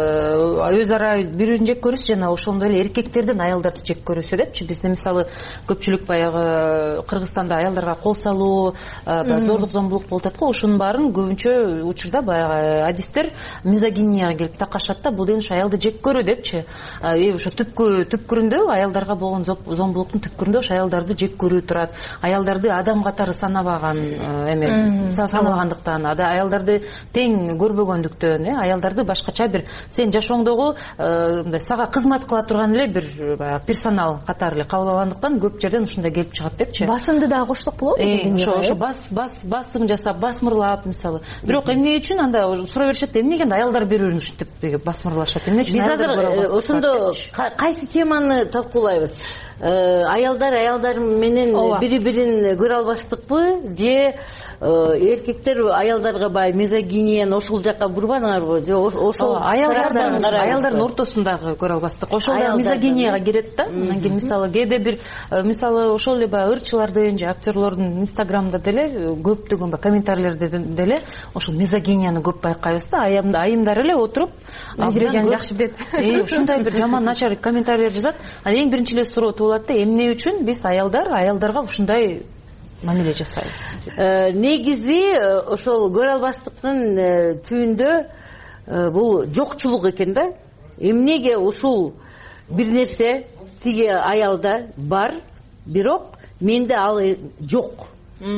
өз ара бири-бирин жек көрүүсү жана ошондой эле эркектердин аялдарды жек көрүүсү депчи. Бизде мисалы көпчүлүк баягы Кыргызстанда аялдарга кол салуу, зордук зомбулук болуп атат го. Ошонун баарын көбүнчө учурда баягы адистер мизогинияга келип такашат да. Бул деген ушу аялды жек көрүү депчи. Ошо түпкү түпкүрүндө аялдарга болгон зомбулуктун түпкүрүндө ошо аялдарды жек көрүү турат. Аялдарды адам катары санабаган эме, санабагандыктан, аялдарды тең көрбөгөндүктөн, э, аялдарды башкача бир сен жашооңдогу мындай сага кызмат кыла турган эле бир персонал катары эле кабыл алгандыктан көп жерден ушундай келип чыгат депчи. Басымды дагы коштук болобу? Ошо ошо бас бас басым жасап, басмырлап мисалы. Бирок эмне үчүн анда суроо беришет, эмнеге анда аялдар бири-бирин ушинтип басмырлашат? Эмне үчүн аялдар ошондо кайсы теманы талкуулайбыз? Аялдар аялдар менен бири-бирин көрө албастыкпы же эркектер аялдарга баягы мизогинияны ошол жака бурбадыңарбы же ошол аялдардын аялдардын ортосундагы көрө албастык ошол да мизогинияга кирет да. Анан кийин мисалы кээде бир мисалы ошол эле баягы ырчылардын же актерлордун инстаграмда деле көптөгөн баягы комментарийлерде деле ошол мизогинияны көп байкайбыз да. Айымдар эле отуруп Назирежан жакшы билет. Ушундай бир жаман начар комментарийлер жазат. Анан эң биринчи эле суроо туулат да, эмне үчүн биз аялдар аялдарга ушундай мамиле жасайбыз? Негизи ошол көрө албастыктын түбүндө бул жокчулук экен да. Эмнеге ушул бир нерсе тиги аялда бар, бирок менде ал жок.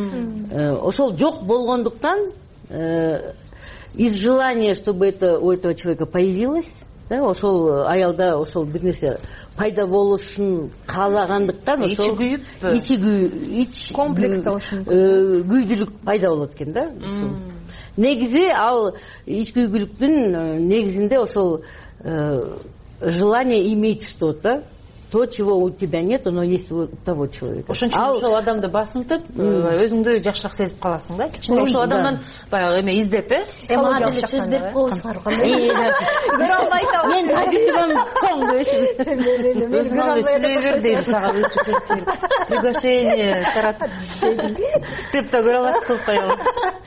Ошол жок болгондуктан из желания, чтобы это у этого человека появилось, да, ошол аялда ошол бир нерсе пайда болушун каалагандыктан ошол ичи күйүп ичи күйүп ич комплекс болушу мүмкүн, күйдүлүк пайда болот экен да. Негизи ал ич күйгүлүктүн негизинде ошол желание иметь что-то, то, чего у тебя нет, оно есть у того человека. Ошон үчүн ошол адамды басынтып, өзүңдү жакшыраак сезип каласың да. Кичине ошол адамдан баягы эме издеп, э? Психологиялык сөз берип коесуңар кандай? Көрө албай атам. Мен тажрыйбам чоң деп өзүм сүйлөй бер дейм сага. Приглашение таратып деп да көрө аласыз кылып коелу.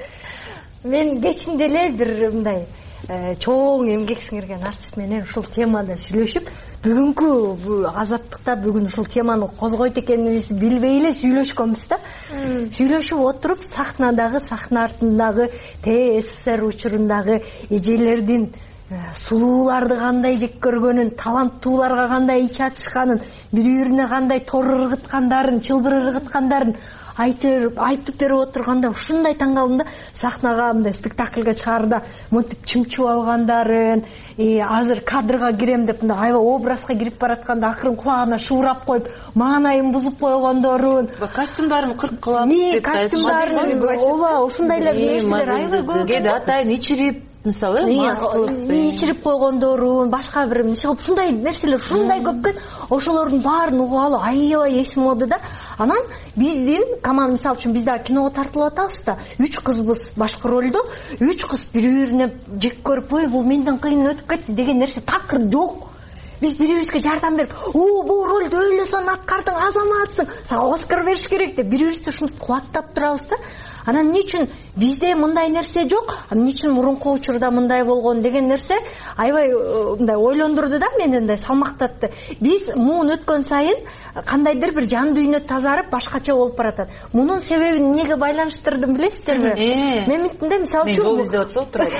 Мен кечинде эле бир мындай чоң эмгек сиңирген артист менен ушул темада сүйлөшүп, бүгүнкү азаттыкта бүгүн ушул теманы козгойт экенибизди билбей эле сүйлөшкөнбүз да. Сүйлөшүп отуруп, сахнадагы, сахна артындагы ТССР учурундагы эжелердин сулууларды кандай жек көргөнүн, таланттууларга кандай ич ачышканын, бири-бирине кандай тор ыргыткандарын, чылбыр ыргыткандарын айтып айтып берип отурганда ушундай таң калдым да. Сахнага мындай спектакльге чыгаарда монтип чымчып алгандарын, азыр кадрга кирем деп мындай аябай образга кирип баратканда акырын кулагына шуурап коюп, маанайын бузуп койгондорун, костюмдарын кырып кылабыз деп, костюмдарын ооба ушундайлар нерселер аябай көп. Кээде атайын ичирип, мисалы, мас кылып, ичирип койгондорун, башка бир ушундай нерселер ушундай көп экен. Ошолордун баарын угуп алып аябай эсим болду да. Анан биздин команда, мисалы үчүн биз дагы киного тартылып атабыз да, үч кызбыз башкы ролдо, үч кыз бири-бирине жек көрүп, ой бул менден кыйын өтүп кетти деген нерсе такыр жок. Биз бири-бирибизге жардам берип, "О, бул ролду ойлосоң аткардың, азаматсың, сага Оскар бериш керек" деп бири-бирибизди ушинтип кубаттап турабыз да. Анан эмне үчүн бизде мындай нерсе жок, эмне үчүн мурунку учурда мындай болгон деген нерсе аябай мындай ойлондурду да, мени мындай салмактатты. Биз муун өткөн сайын кандайдыр бир жан дүйнө тазарып, башкача болуп баратат. Мунун себебин эмнеге байланыштырдым билесиздерби? Мен мынтинде мисалы үчүн жол издеп атсак турат.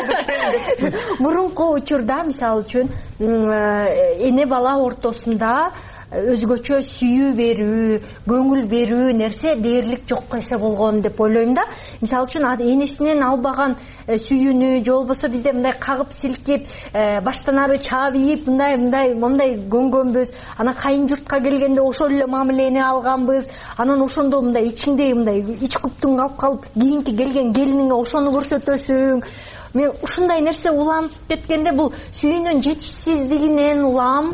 Мурунку учурда мисалы үчүн эне бала ортосунда өзгөчө сүйүү берүү, көңүл берүү нерсе дээрлик жок эсе болгон деп ойлойм да. Мисалы үчүн энесинен албаган сүйүүнү, же болбосо бизде мындай кагып силкип, баштан ары чаабийип, мындай мындай мындай көнгөнбүз. Анан кайын журтка келгенде ошол эле мамилени алганбыз. Анан ошондо мындай ичиңде мындай ич куптуң алып калып, кийинки келген келиниңе ошону көрсөтөсүң. Мен ушундай нерсе уланып кеткенде бул сүйүүнүн жетишсиздигинен улам,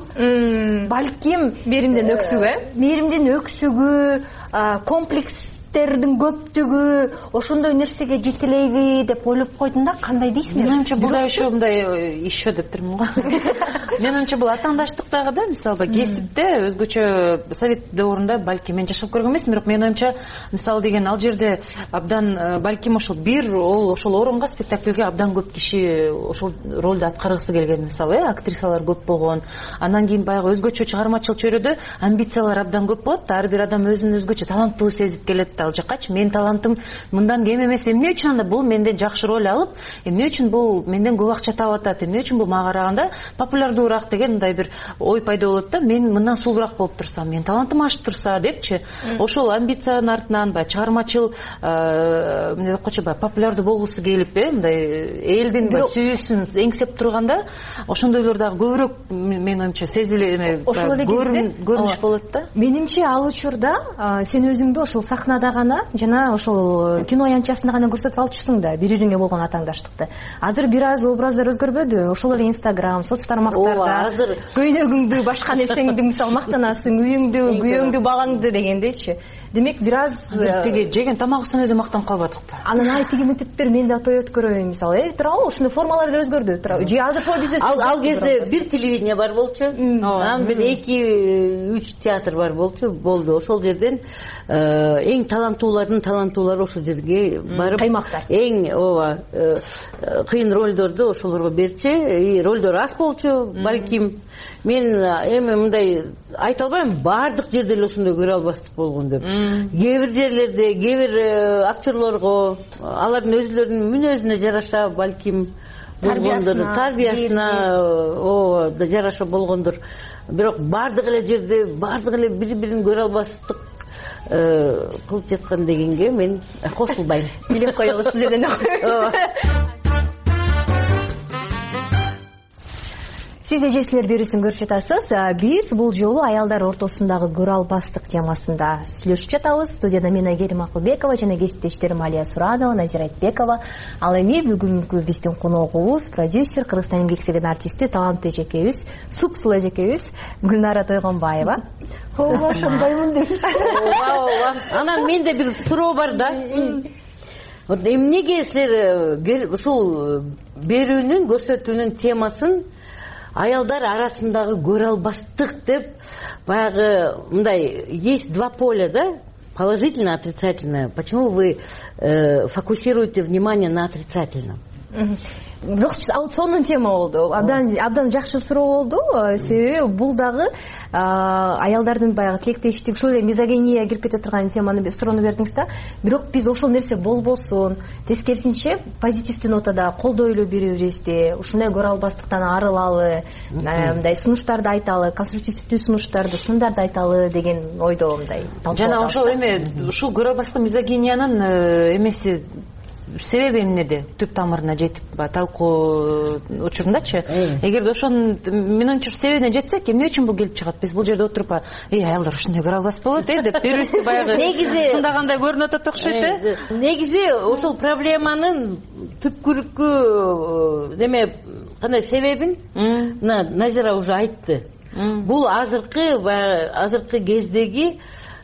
балким мээримдин өксүгү, э? Мээримдин өксүгү, комплекстердин көптүгү, ошондой нерсеге жетелейби деп ойлоп койдум да. Кандай дейсиңер? Менин оюмча бул да еще мындай еще деп турмун го. Менин оюмча бул атаандаштыктагы да, мисалы кесипте өзгөчө совет дöwрүндө балким мен жашап көргөн эмесмин, бирок менин оюмча мисалы деген ал жерде абдан балким ошол бир ол ошол орунга спектакльге абдан көп киши ошол ролду аткаргысы келген, мисалы актрисалар көп болгон. Андан кийин баягы өзгөчө чыгармачыл чөйрөдө амбициялар абдан көп болот. Ар бир адам өзүн өзгөчө таланттуу сезип келет. Ал жаккачы мен талантым мындан кем эмес, эмне үчүн анда бул менден жакшы роль алып, эмне үчүн бул менден көп акча таап атат, эмне үчүн бул мага караганда популярдуураак деген мындай бир ой пайда болот да. Мен мындан сулуураак болуп турсам, мен талантым ашып турса депчи, ошол амбициянын артынан баягы чыгармачыл эмне деп койчу, баягы популярдуу болгусу келип, э, мындай элдин сүйүүсүн эңсеп турганда, ошондойлор дагы көбүрөөк менин оюмча сезиле, көрүнүш болот да. Менимче ал учурда сен өзүңдү ошол сахнада гана жана ошол кино аянтчасында гана көрсөтүп алчусуң да, бири-бириңе болгон атааңдаштыкты. Азыр бир аз образдар өзгөрбөдү? Ошол эле Instagram, соц тармактарда азыр көйнөгүңдү, башка нерсеңди мисалы мактанасың, үйүңдү, күйөөңдү, балаңды дегендейчи. Демек бир аз тиги жеген тамагыбыздан эле мактанып калбадыкпы? Анан ай тиги мектептер мен да той өткөрөйүн мисалы, э, туурабы? Ошондой формалар эле өзгөрдү, туурабы? Же азыр шоу бизнес ал кезде бир телевидение бар болчу, анан бир эки үч театр бар болчу, болду. Ошол жерден эң таланттуулардын таланттуулары ошол жерге барып каймактар эң ооба кыйын ролдорду ошолорго берчи. Ролдор аз болчу балким. Мен эми мындай айта албайм, баардык жерде эле ошондой көрө албастык болгон деп. Кээ бир жерлерде, кээ бир актерлорго алардын өзлөрүнүн мүнөзүнө жараша балким болгондор, тарбиясына ооба жараша болгондор. Бирок баардык эле жерде, баардык эле бири-бирин көрө албастык кылып жаткан дегенге мен кошулбайм. Билип коелу ушул жерден. Сиз эжесилер берүүсүн көрүп жатасыз. Биз бул жолу аялдар ортосундагы көралбастык темасында сүйлөшүп жатабыз. Студияда мен Айгерим Акылбекова жана кесиптештерим Алия Суранова, Назира Айтбекова. Ал эми бүгүнкү биздин коногубуз продюсер, Кыргызстан эмгек сиңирген артисти, таланттуу эжекебиз, супсул эжекебиз Гүлнара Тойгонбаева. Ооба, ошондоймун дейсиз. Ооба, ооба. Анан менде бир суроо бар да. Вот эмнеге силер ушул берүүнүн, көрсөтүүнүн темасын аялдар арасындагы көралбастык деп баягы мындай есть два поля, да? Положительное, отрицательное. Почему вы э, фокусируете внимание на отрицательном? Бирок аукциондун тема болду. Абдан абдан жакшы суроо болду. Себеби бул дагы аялдардын баягы тилектештик, ушул эле мизогиния кирип кете турган теманы суроону бердиңиз да. Бирок биз ошол нерсе болбосун, тескерисинче позитивдүү нотада колдойлу бири-бирибизди, ушундай көралбастыктан арылалы, мындай сунуштарды айталы, конструктивдүү сунуштарды, сындарды айталы деген ойдо мындай. Жана ошол эме ушул көралбастык мизогиниянын эмеси себеби эмнеде? Түп тамырына жетип талкуу учурундачы. Эгерде ошонун менимче себебине жетсек, эмне үчүн бул келип чыгат? Биз бул жерде отуруп, эй, аялдар ушундай көралбас болот, э, деп берүүсү баягы негизи сындагандай көрүнүп атат окшойт, э? Негизи ошол проблеманын түпкүрүккү неме кандай себебин мына Назира уже айтты. Бул азыркы азыркы кездеги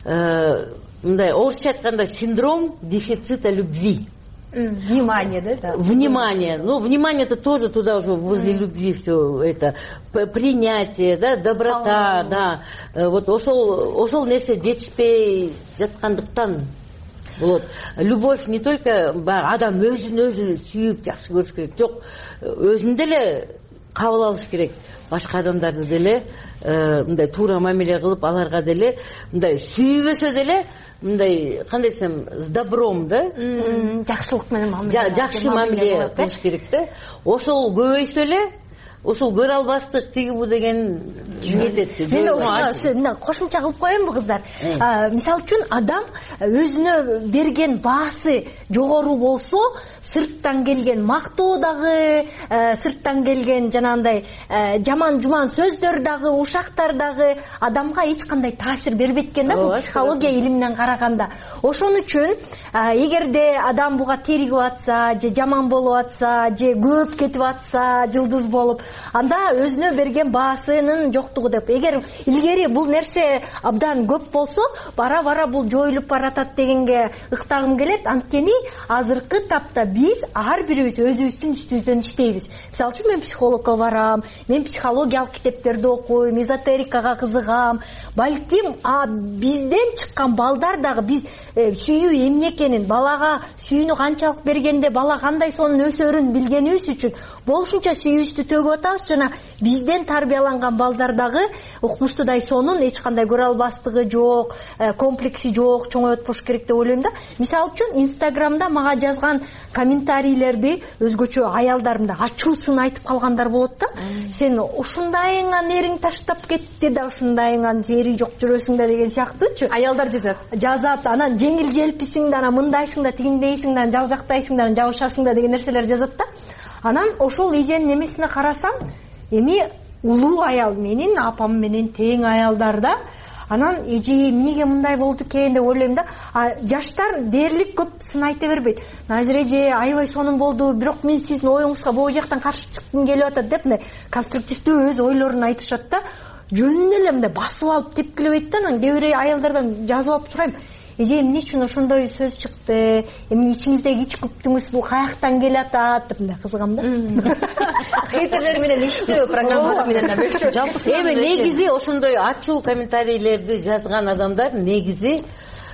мындай орусча айтканда синдром дефицита любви. Внимание, да? Внимание. Ну, внимание-то тоже туда уже возле любви все это. Принятие, да, доброта, да. Вот ошол, ошол нерсе жетишпей жаткандыктан. Вот. Любовь не только адам өзүн өзү сүйүп жакшы көрүш керек. Жок, өзүн деле кабыл алыш керек. Башка адамдарды деле мындай туура мамиле кылып, аларга деле мындай сүйбөсө деле мындай кандай десем с добром, да, жакшылык менен мамиле жакшы мамиле кылыш керек да. Ошол көбөйсө эле ушул көралбастык тиги бу деген кетет. Мен ушуна кошумча кылып коеюнбу, кыздар? Мисалы үчүн адам өзүнө берген баасы жогору болсо, сырттан келген мактоо дагы, сырттан келген жанагындай жаман жуман сөздөр дагы, ушактар дагы адамга эч кандай таасир бербейт экен да, бул психология илиминен караганда. Ошон үчүн эгерде адам буга теригип атса, же жаман болуп атса, же көп кетип атса, жылдыз болуп, анда өзүнө берген баасынын жоктугу деп. Эгер илгери бул нерсе абдан көп болсо, бара-бара бул жоюлуп баратат дегенге ыктагым келет. Анткени азыркы тапта биз ар бирибиз өзүбүздүн үстүбүздөн иштейбиз. Мисалы үчүн мен психологко барам, мен психологиялык китептерди окуйм, эзотерикага кызыгам. Балким бизден чыккан балдар дагы биз сүйүү эмне экенин, балага сүйүүнү канчалык бергенде бала кандай сонун өсөрүн билгенибиз үчүн болушунча сүйүүбүздү төгүп атабыз. Жана бизден тарбияланган балдар дагы укмуштуудай сонун, эч кандай көралбастыгы жок, комплекси жок, чоңойтпош керек деп ойлойм да. Мисалы үчүн Инстаграмда мага жазган комментарийлерди өзгөчө аялдарымда ачуусун айтып калгандар болот да. Сен ушундайыңан эриң таштап кетти да, ушундайыңан эри жок жүрөсүң да деген сыяктуучу. Аялдар жазат. Жазат, анан жеңил желписиң да, анан мындайсың да, тигиндейсиң да, жалжактайсың да, жабышасың да деген нерселер жазат да. Анан ошол эженин немесине карасам, эми улуу аял, менин апам менен тең аялдар да. Анан эже эмнеге мындай болду экен деп ойлойм да. Жаштар дээрлик көп сын айта бербейт. Назир эже аябай сонун болду, бирок мен сиздин оюңузга могу жактан каршы чыккым келип атат деп мындай конструктивдүү өз ойлорун айтышат да. Жөнүнөн эле мындай басып алып тепкилебейт да. Анан кээ бир аялдардан жазып алып сурайм. Эже эмне үчүн ошондой сөз чыкты? Эмне ичиңиздеги ич күптүңүз бул каяктан келатат деп мындай кызыгам да. Хейтерлер менен иштөө программасы менен да бөлүшөт. Эми негизи ошондой ачуу комментарийлерди жазган адамдар негизи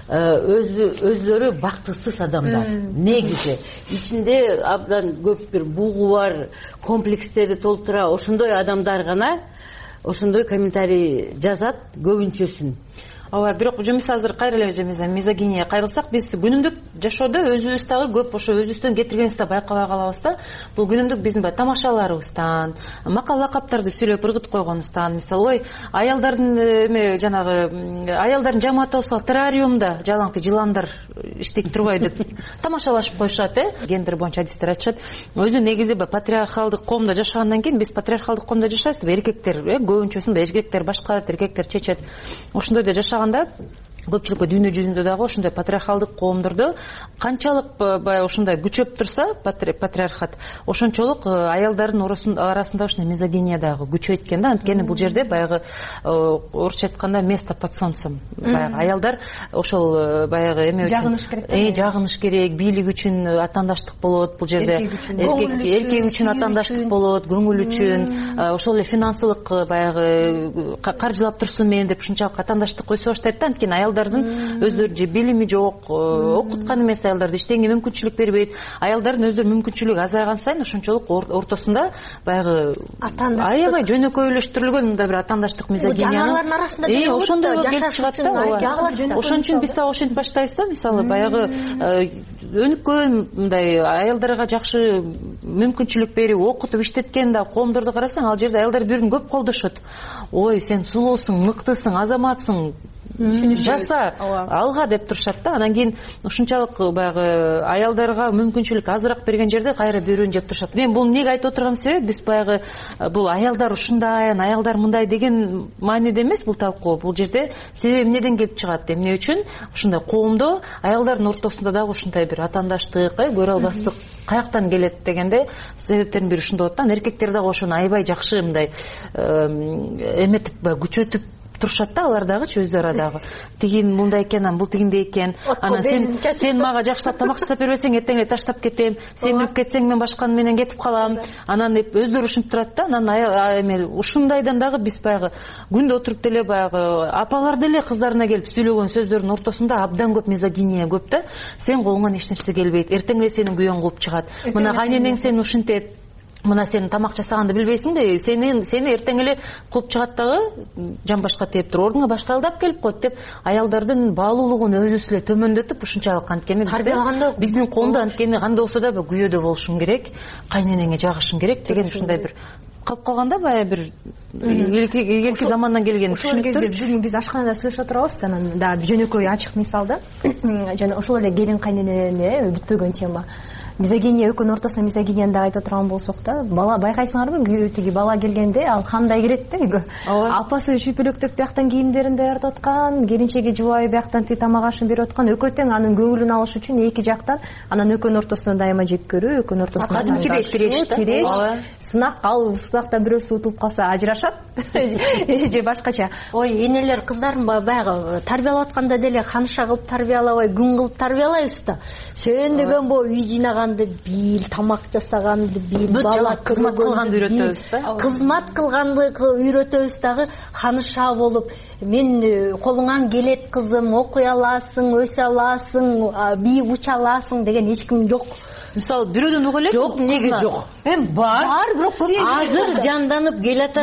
өзлөрү бактысыз адамдар. Негизи ичинде абдан көп бир бугу бар, комплекстери толтура, ошондой адамдар гана ошондой комментарий жазат көбүнчөсүн. ооба бирок жумис азыр кайра эле мизогинияга кайрылсак биз күнүмдүк жашоодо өзүбүз дагы көп ошо өзүбүздөн кетиргенибизди да байкабай калабыз да. Бул күнүмдүк биздин баягы тамашаларыбыздан, макал лакаптарды сүйлөп ыргытып койгонубуздан, мисалы ой аялдардын эме жанагы аялдардын жамааты болсо террариумда жалаңтый жыландар иштеп турбай деп тамашалашып коюшат, э гендер боюнча адистер айтышат. Өзү негизи патриархалдык коомдо жашагандан кийин биз патриархалдык коомдо жашайбыз, эркектер көбүнчөсүндө эркектер башкарат, эркектер чечет. Ошондойдо жашаганда көпчүлүккө дүйнө жүзүндө дагы ошондой патриархалдык коомдордо канчалык баягы ушундай күчөп турса патриархат, ошончолук аялдардын арасында ушундай мизогиния дагы күчөйт экен да. Анткени бул жерде баягы орусча айтканда место под солнцем, баягы аялдар ошол баягы эме үчүн жагыныш керек, э жагыныш керек, бийлик үчүн атаандаштык болот, бул жерде эркек үчүн атаандаштык болот, көңүл үчүн, ошол эле финансылык баягы каржылап турсун мен деп ушунчалык атаандаштык койсо баштайт да. Анткени аялдардын өздөрү же билими жок, окуткан эмес, аялдарды иштегенге мүмкүнчүлүк бербейт. Аялдардын өздөрүнүн мүмкүнчүлүгү азайган сайын ошончолук ортосунда баягы аябай жөнөкөйлөштүрүлгөн мындай бир атаандаштык мизогинияны жанарлардын арасында деле ошондой келип чыгат да. Ошон үчүн биз дагы ошентип баштайбыз да. Мисалы баягы өнүккөн мындай аялдарга жакшы мүмкүнчүлүк берип окутуп иштеткен да коомдорду карасаң, ал жерде аялдар бирин көп колдошот. Ой, сен сулуусуң, мыктысың, азаматсың, жаса, алга деп турушат да. Анан кийин ушунчалык баягы аялдарга мүмкүнчүлүк азыраак берген жерде кайра бирөөнү жеп турушат. Мен бул эмнеге айтып отурган себеп, биз баягы бул аялдар ушундай, аялдар мындай деген мааниде эмес бул талкуу. Бул жерде себеби эмнеден келип чыгат, эмне үчүн ушундай коомдо аялдардын ортосунда дагы ушундай бир атаандаштык, көрө албастык каяктан келет дегенде себептердин бири ушунда болот да. Эркектер дагы ошону аябай жакшы мындай эметип күчөтүп турушат да, алар дагычы өздөрү дагы тигин мындай экен, анан бул тигиндей экен, анан сен сен мага жакшылап тамак жасап бербесең эртең эле таштап кетем, сен минип кетсең мен башканы менен кетип калам, анан деп өздөрү ушинтип турат да. Анан эме ушундайдан дагы биз баягы күндө отуруп деле баягы апалар деле кыздарына келип сүйлөгөн сөздөрдүн ортосунда абдан көп мизогиния көп да. Сен колуңан эч нерсе келбейт, эртең эле сенин күйөөң кылып чыгат, мына кайненең сени ушинтет, мына сен тамак жасаганды билбейсиңби, сени сени эртең эле кылып чыгат дагы, жан башка тээп туруп, ордуңа башка алдап келип коет деп аялдардын баалуулугун өзүбүз эле төмөндөтүп ушунчалык анткени тарбиялаганда биздин коомдо анткени кандай болсо да күйөөдө болушуң керек, кайненеңе жагышың керек деген ушундай бир калып калганда баягы бир илгерки замандан келген түшүнүктөр. Бүгүн биз ашканада сүйлөшүп отурабыз да, анан дагы жөнөкөй ачык мисал да. Жана ошол эле келин кайненене бүтпөгөн тема. Мизогиния экөөнүн ортосунда мизогинияны да айтып турган болсок да, бала байкайсыңарбы, тиги бала келгенде ал кандай келет да үйгө. Апасы шүйпөлөктөрүп бияктан кийимдерин даярдап аткан, келинчеги жубайы бияктан тиги тамак ашын берип аткан, экөө тең анын көңүлүн алыш үчүн эки жактан анан экөөнүн ортосунда дайыма жек көрүү, экөөнүн ортосунда кадимкидей тиреш, тиреш, сынак, ал сынактан бирөөсү утулуп калса ажырашат же башкача. Ой, энелер кыздарын баягы тарбиялап атканда деле ханыша кылып тарбиялабай, күн кылып тарбиялайбыз да. Сен деген бо үй жыйнаган бил, тамак жасаганды бил, бала кызмат кылганды үйрөтөбүз да. Кызмат кылганды үйрөтөбүз дагы ханыша болуп, мен колуңан келет кызым, окуй аласың, өсө аласың, бийип уча аласың деген эч ким жок. Мисалы бирөөдөн угу элек жок, неге жок? Эм бар. Бар, бирок азыр жанданып келатат.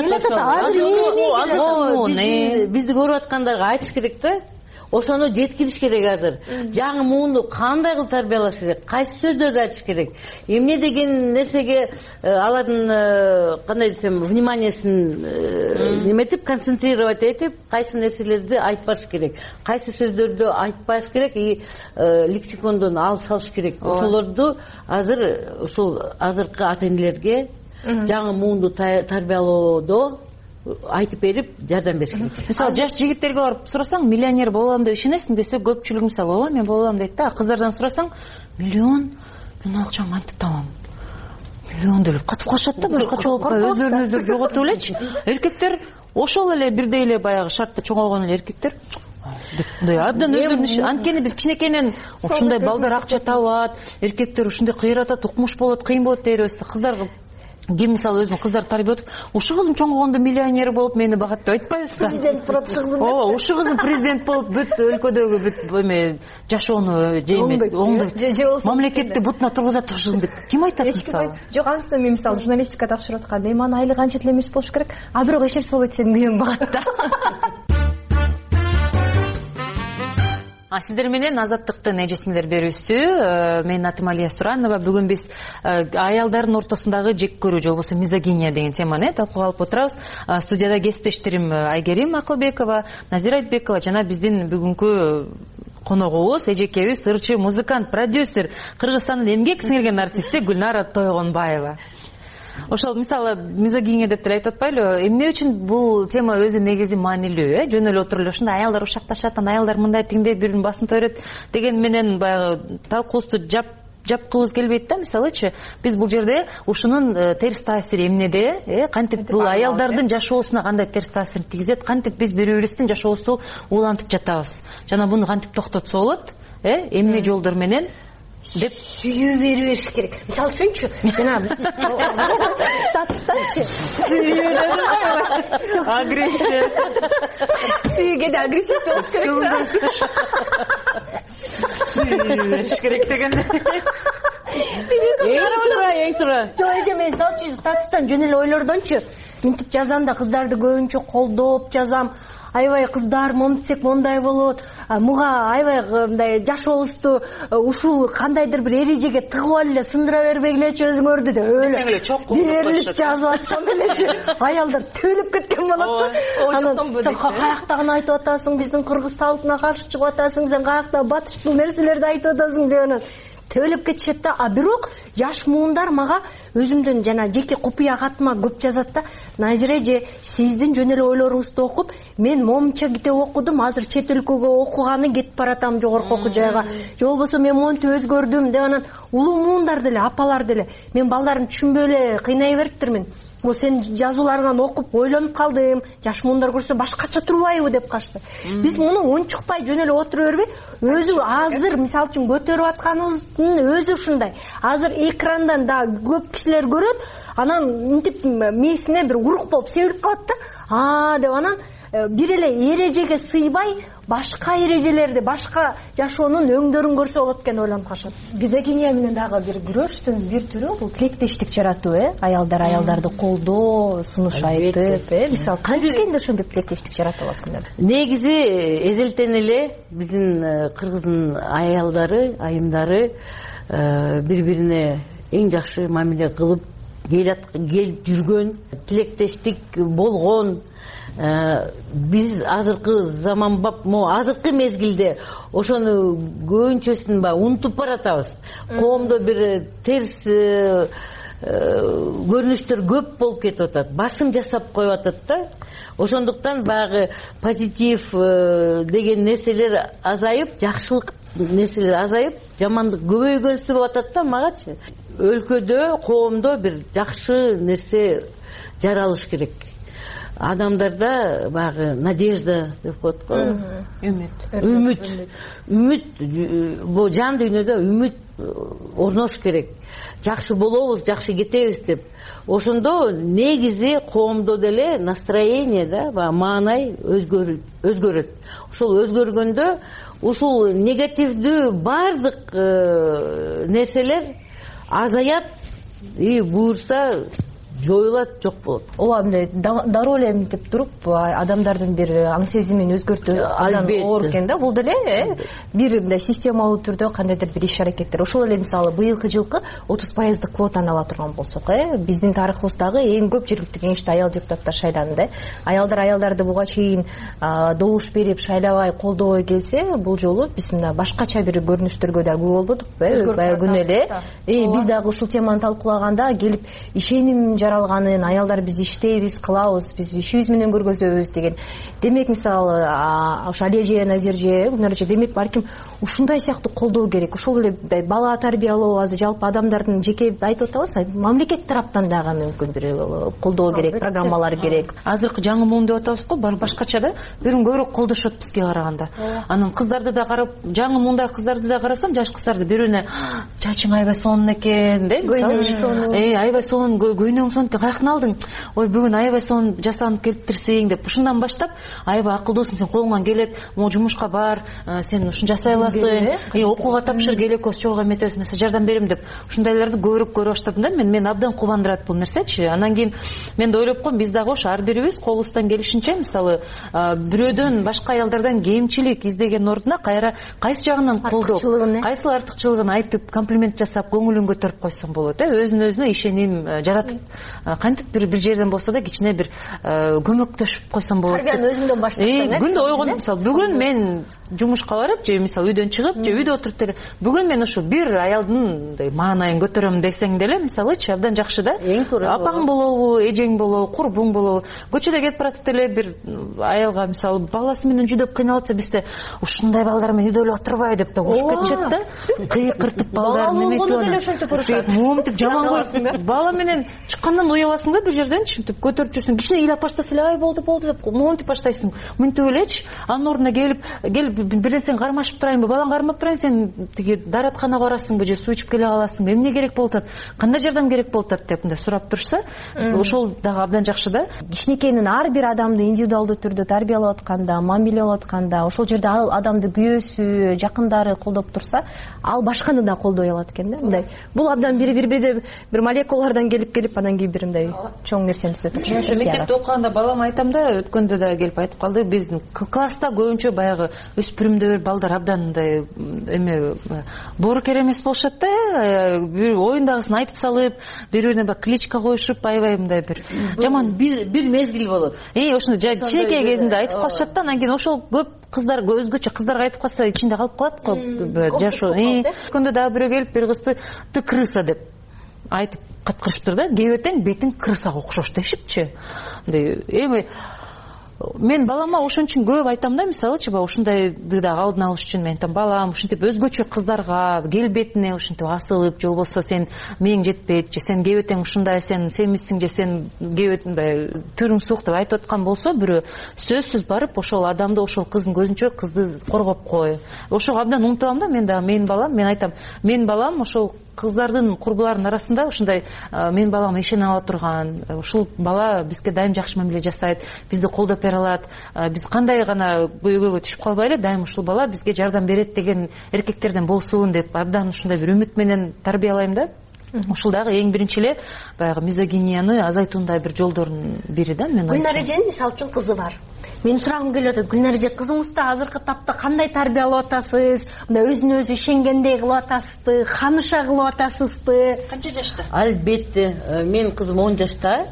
Бизди көрүп аткандарга айтыш керек да. Ошону жеткириш керек азыр. Жаңы муунду кандай кылып тарбиялаш керек? Кайсы сөздөрдү айтыш керек? Эмне деген нерсеге алардын кандай десем, вниманиесин неметип, концентрировать этип, кайсы нерселерди айтып барыш керек? Кайсы сөздөрдү айтпаш керек? И лексикондон алып салыш керек. Ошолорду азыр ушул азыркы ата-энелерге жаңы муунду тарбиялоодо айтып берип жардам бериш керек. Мисалы жаш жигиттерге барып сурасаң, миллионер болом деп ишенесиң десе, көпчүлүгү мисалы, ооба мен болом дейт да. Кыздардан сурасаң, миллион, мен акчамды кантип табам? Миллион деп катып калышат да, башкача болуп өздөрүн өздөрү жоготуп элечи. Эркектер ошол эле бирдей эле баягы шартта чоңойгон эле эркектер мындай абдан өздөрүн, анткени биз кичинекейинен ушундай балдар акча табат, эркектер ушундай кыйратат, укмуш болот, кыйын болот дейбиз. Кыздар ким мисалы өзүнүн кыздарды тарбиялап, ушу кызым чоңойгондо миллионер болуп мени багат деп айтпайбыз да. Президент болот, ушу кызым. Ооба, ушу кызым президент болуп бүт өлкөдөгү бүт эме жашоону жеймет, оңдойт. Мамлекетти бутуна тургузат ушу кызым деп ким айтат мисалы? Жок, анысында мен мисалы журналистика тапшырып атканда, эми анын айлыгы анча эле эмес болуш керек, а бирок эч нерсе болбойт, сенин күйөөң багат да. сиздер менен Азаттыктын эжесиндер берүүсү. Менин атым Алия Суранова. Бүгүн биз аялдардын ортосундагы жек көрүү же болбосо мизогиния деген теманы талкууга алып отурабыз. Студияда кесиптештерим Айгерим Акылбекова, Назира Айтбекова жана биздин бүгүнкү коногубуз, эжекебиз, ырчы, музыкант, продюсер, Кыргызстандын эмгек сиңирген артисти Гүлнара Тойгонбаева. Ошол мисалы мизогиния деп деле айтып атпайлы, эмне үчүн бул тема өзү негизи маанилүү, э? Жөн эле отуруп эле ушундай аялдар ушакташат, аялдар мындай тиңдей бирин басын төрөт деген менен баягы талкуубузду жап жапкыбыз келбейт да. Мисалычы биз бул жерде ушунун терс таасири эмнеде, э? Кантип бул аялдардын жашоосуна кандай терс таасирин тийгизет, кантип биз бири бирибиздин жашообузду улантып жатабыз, жана буну кантип токтотсо болот, э? Эмне жолдор менен деп сүйүү бере бериш керек. Мисалы үчүнчү, жанагы татыстанчы. Сүйүү дедим. Агрессия. Сүйүүгө да агрессия болуш керек. Сүйүү бериш керек дегенде. Эң туура, эң туура. Жок, эже мен мисалы үчүн татыстан жөн эле ойлордончу мынтип жазам да кыздарды көбүнчө колдоп жазам. Аябай кыздар момтсек мондай болот, муга аябай мындай жашообузду ушул кандайдыр бир эрежеге тыгып эле сындыра бербегилечи өзүңөрдү деп өлө берилип жазып атсам элечи аялдар төлөп кеткен болот да. Анан сен каяктагыны айтып атасың, биздин кыргыз салтына каршы чыгып атасың, сен каякта батыштын нерселерди айтып атасың деп анан төлөп кетишет да. А бирок жаш муундар мага өзүмдүн жана жеке купуя катыма көп жазат да. Назира эже, сиздин жөн эле ойлоруңузду окуп, мен момунча китеп окудум, азыр чет өлкөгө окуганы кетип баратам жогорку окуу жайга. Же болбосо мен монтип өзгөрдүм деп анан улуу муундар деле, апалар деле мен балдарын түшүнбөй эле кыйнай бериптирмин. Бул сен жазууларыңан окуп ойлонуп калдым, жаш муундар көрсө башкача турбайбы деп качты. Биз муну унчукпай жөн эле отура бербей, өзү азыр мисалы үчүн көтөрүп атканыбыздын өзү ушундай. Азыр экрандан да көп кишилер көрөт, анан мынтип мээсине бир урук болуп себилип калат да. А деп анан бир эле эрежеге сыйбай, башка эрежелерди, башка жашоонун өңдөрүн көрсө болот экен ойлонуп калышат. Мизогиния менен дагы бир күрөштүн бир түрү бул тилектештик жаратуу, э? Аялдар аялдарды колдоо, сунуш айтып, э? Мисалы кантип ошондой тилектештик жарата аласыңдар? Негизи эзелтен эле биздин кыргыздын аялдары, айымдары бири-бирине эң жакшы мамиле кылып келип жүргөн, тилектештик болгон. Биз азыркы заманбап, азыркы мезгилде ошону көбүнчөсүн унутуп баратабыз. Коомдо бир терс көрүнүштөр көп болуп кетип атат, басым жасап коюп атат да. Ошондуктан баягы позитив деген нерселер азайып, жакшылык нерселер азайып, жамандык көбөйгөнсү болуп атат да магачы. Өлкөдө, коомдо бир жакшы нерсе жаралыш керек. Адамдарда баягы надежда деп коет го. Үмүт. Үмүт. Үмүт, бул жан дүйнөдө үмүт орнош керек. Жакшы болобуз, жакшы кетебиз деп. Ошондо негизи коомдо деле настроение да, маанай өзгөрөт. Ошол өзгөргөндө ушул негативдүү бардык нерселер азаят и буюрса жоюлат, жок болот. Ооба, мындай дароо эле мынтип туруп адамдардын бир аң сезимин өзгөртүү андан оор экен да. Бул деле бир мындай системалуу түрдө кандайдыр бир иш аракеттер. Ошол эле мисалы быйылкы жылкы отуз пайыздык квотаны ала турган болсок, э биздин тарыхыбыздагы эң көп жергиликтүү кеңеште аял депутаттар шайланды. Аялдар аялдарды буга чейин добуш берип шайлабай, колдобой келсе, бул жолу биз мына башкача бир көрүнүштөргө да күбө болбодук, э күнү эле. Биз дагы ушул теманы талкуулаганда келип ишеним жаралганын, аялдар биз иштейбиз, кылабыз, биз ишибиз менен көргөзөбүз деген. Демек мисалы ошо Алия, Назирже, Гүлнарже, демек балким ушундай сыяктуу колдоо керек. Ошол эле бала тарбиялоо, азыр жалпы адамдардын жеке айтып атабыз, мамлекет тараптан дагы мүмкүн бир колдоо керек, программалар керек. Азыркы жаңы муун деп атабыз го, баары башкача да, бирин көбүрөөк колдошот бизге караганда. Анан кыздарды да карап, жаңы муундай кыздарды да карасам, жаш кыздарды бири-бирине чачың аябай сонун экен, де, мисалы, э, аябай сонун көйнөң сонуки каяктан алдың, ой бүгүн аябай сонун жасанып келиптирсиң деп ушундан баштап аябай акылдуусуң, сен колуңан келет, могу жумушка бар, сен ушуну жасай аласың, окууга тапшыр, келе көз чогуу эметебиз, мен жардам берем деп ушундайларды көбүрөөк көрө баштадым да. Мен мени абдан кубандырат бул нерсечи. Анан кийин мен да ойлоп коем, биз дагы ошо ар бирибиз колубуздан келишинче, мисалы бирөөдөн башка аялдардан кемчилик издеген ордуна кайра кайсы жагынан колдоп, кайсы артыкчылыгын айтып, комплимент жасап, көңүлүн көтөрүп койсоң болот. Өзүн өзүнө ишеним жаратып, кантип бир бир жерден болсо да кичине бир көмөктөшүп койсоң болот. Тарбияны өзүңдөн баштасаң. Күндө ойгонуп, мисалы бүгүн мен жумушка барып, же мисалы үйдөн чыгып, же үйдө отуруп деле бүгүн мен ушу бир аялдын маанайын көтөрөм десең деле, мисалычы абдан жакшы да. Апаң болобу, эжең болобу, курбуң болобу, көчөдө кетип баратып деле бир аялга мисалы баласы менен жүдөп кыйналып атса, бизде ушундай балдар менен үйдө эле отурбай деп да кошуп кетишет да. Кыйкыртып балдар неметип, момтип жаман көрүп, бала менен чыккандан уяласың да бир жерденчи, мынтип көтөрүп жүрсүң, кичине ыйлап баштаса эле, ай болду болду деп момтип баштайсың. Мынтип элечи, анын ордуна келип, келип бир нерсени кармашып турайынбы, балаң кармап турайын, сен тиги дааратканага барасыңбы, же суу ичип келе каласыңбы, эмне керек болуп атат, кандай жардам керек болуп атат деп мындай сурап турса, ошол дагы абдан жакшы да. Кичинекейинен ар бир адамды индивидуалдуу түрдө тарбиялап атканда, мамилелеп атканда, ошол жерде ал адамды күйөөсү, жакындары колдоп турса, ал башканы да колдой алат экен да. Мындай бул абдан бири-бири бир молекулалардан келип келип анан кийин бир мындай чоң нерсени түзөтөт. Ошо мектепте окуганда балам айтам да, өткөндө да келип айтып калды, биздин класста көбүнчө баягы өспүрүмдөр балдар абдан мындай эме боорукер эмес болушат да, бир оюндагысын айтып салып, бири-бирине баягы кличка коюшуп, аябай мындай бир жаман бир бир мезгил болот. Э, ошону кичинекей кезинде айтып калышат да, анан кийин ошол көп кыздар өзгөчө кыздарга айтып калса ичинде калып калат го жашоо. Өткөндө дагы бирөө келип бир кызды ты крыса деп айтып кыткырыштыр да, кебетең бетиң крысага окшош дешипчи. Эми мен балама ошон үчүн көп айтам да, мисалычы баягы ушундайды дагы алдын алыш үчүн мен айтам, балам ушинтип өзгөчө кыздарга келбетине ушинтип асылып, же болбосо сен мээң жетпейт, же сен кебетең ушундай, сен семизсиң, же сен кебетиң түрүң суук деп айтып аткан болсо, бирөө сөзсүз барып ошол адамды, ошол кыздын көзүнчө кызды коргоп кой. Ошого абдан умтулам да. Мен дагы менин балам, мен айтам, менин балам ошол кыздардын, курбулардын арасында ушундай менин балам ишене ала турган, ушул бала бизге дайым жакшы мамиле жасайт, бизди колдоп бере алат, биз кандай гана көйгөйгө түшүп калбайлы, дайым ушул бала бизге жардам берет деген эркектерден болсун деп абдан ушундай бир үмүт менен тарбиялайм да. Ушул дагы эң биринчи эле баягы мизогинияны азайтуундай бир жолдордун бири да. Мен Гүлнар эженин мисалы үчүн кызы бар. Мен сурагым келип атат, Гүлнар эже, кызыңызды азыркы тапта кандай тарбиялап атасыз? Мындай өзүнө өзү ишенгендей кылып атасызбы? Ханыша кылып атасызбы? Канча жашта? Албетте, менин кызым он жашта.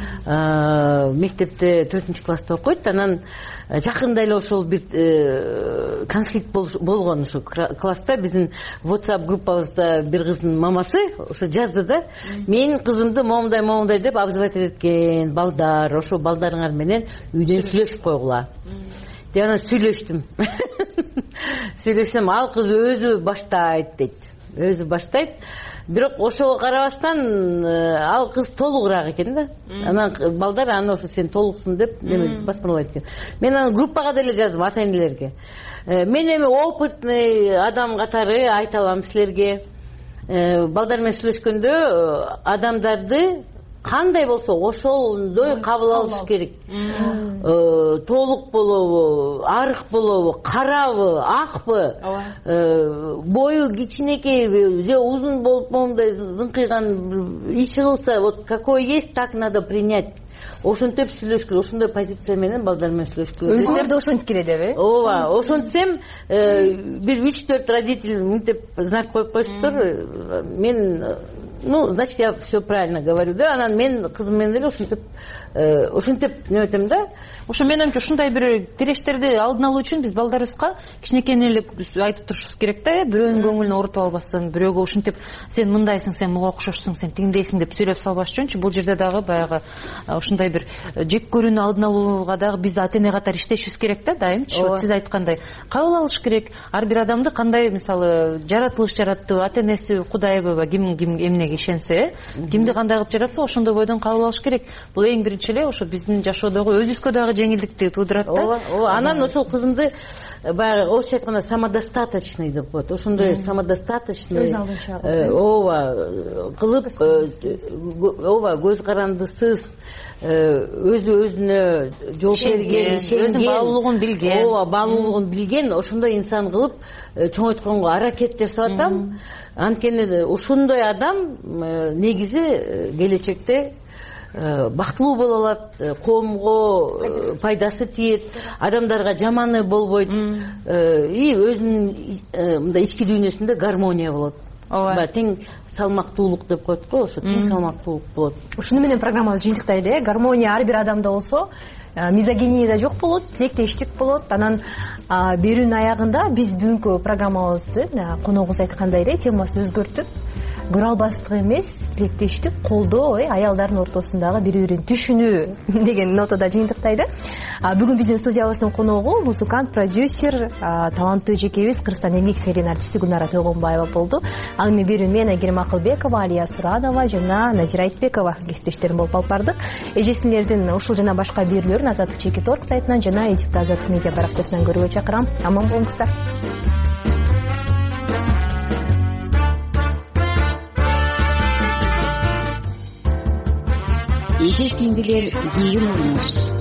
Мектепте төртүнчү класста окуйт. Анан жакында эле ошол бир конфликт болгон ушу класста. Биздин WhatsApp группабызда бир кыздын мамасы ошо жазды да, менин кызымды момундай момундай деп обзывать эткен балдар, ошо балдарыңар менен үйдөн сүйлөшүп койгула деп. Анан сүйлөштүм. Сүйлөшсөм, ал кыз өзү баштайт дейт. Өзү баштайт. Бирок ошого карабастан ал кыз толугураак экен да. Анан балдар аны ошо сен толуксуң деп неме басмырлайт экен. Мен аны группага деле жаздым, ата энелерге. Мен эми опытный адам катары айта алам силерге. Балдар менен сүйлөшкөндө адамдарды кандай болсо ошондой кабыл алыш керек. Толук болобу, арык болобу, карабы, акпы, бою кичинекейби же узун болуп моундай зыңкыйган иш кылса, вот какой есть, так надо принять. Ошентип сүйлөшкүлө, ошондой позиция менен балдар менен сүйлөшкүлө. Өзүңөр да ошентип келеби? Ооба, ошентсем бир үч төрт родитель мынтип знак коюп коюшуптур. Мен, ну, значит, я все правильно говорю, да, анан мен кызым менен деле ушинтип ушинтип неметем да. Ошо менин оюмча ушундай бир тирештерди алдын алуу үчүн биз балдарыбызга кичинекейинен эле айтып турушубуз керек да, бирөөнүн көңүлүн оорутуп албасын, бирөөгө ушинтип сен мындайсың, сен муга окшошсуң, сен тигиндейсиң деп сүйлөп салбаш үчүнчү бул жерде дагы баягы ушундай бир жек көрүүнү алдын алууга дагы биз ата эне катары иштешибиз керек да, дайымчы. Вот сиз айткандай кабыл алыш керек. Ар бир адамды кандай, мисалы, жаратылыш жаратты, ата энеси, кудайбы, ким ким эмне эмеге ишенсе, кимди кандай кылып жаратса ошондой бойдон кабыл алыш керек. Бул эң биринчи эле ошо биздин жашоодогу өзүбүзгө дагы жеңилдикти туудурат да. ооба ооба анан ошол кызымды баягы орусча айтканда самодостаточный деп коет. Ошондой самодостаточный өз алдынча ооба кылып, ооба көз карандысыз өзү өзүнө жооп берген, өзүнүн баалуулугун билген, ооба баалуулугун билген ошондой инсан кылып чоңойтконго аракет жасап атам. Анткени ошондой адам негизи келечекте бактылуу боло алат, коомго пайдасы тиет, адамдарга жаманы болбойт и өзүнүн мындай ички дүйнөсүндө гармония болот. Ооба, тең салмактуулук деп коет го, ошо тең салмактуулук болот. Ушуну менен программабызды жыйынтыктайлы. Гармония ар бир адамда болсо, мизогиния да жок болот, тилектештик болот. Анан берүүнүн аягында биз бүгүнкү программабызды коногубуз айткандай эле темасын өзгөртүп, көрө албастык эмес, тилектештик, колдоо, аялдардын ортосундагы бири-бирин түшүнүү деген нотада жыйынтыктайлы. Бүгүн биздин студиябыздын коногу музыкант, продюсер, таланттуу эжекебиз Кыргызстан эмгек сиңирген артисти Гүлнара Тойгонбаева болду. Ал эми берүүнү мен Айгерим Акылбекова, Алия Суранова жана Назира Айтбекова кесиптештерим болуп алып бардык. Эжесиңердин ушул жана башка берүүлөрүн Азаттык чекит точка орг сайтынан жана Эдикти Азаттык медиа баракчасынан көрүүгө чакырам. Аман болуңуздар. Эже сиңдилер кийин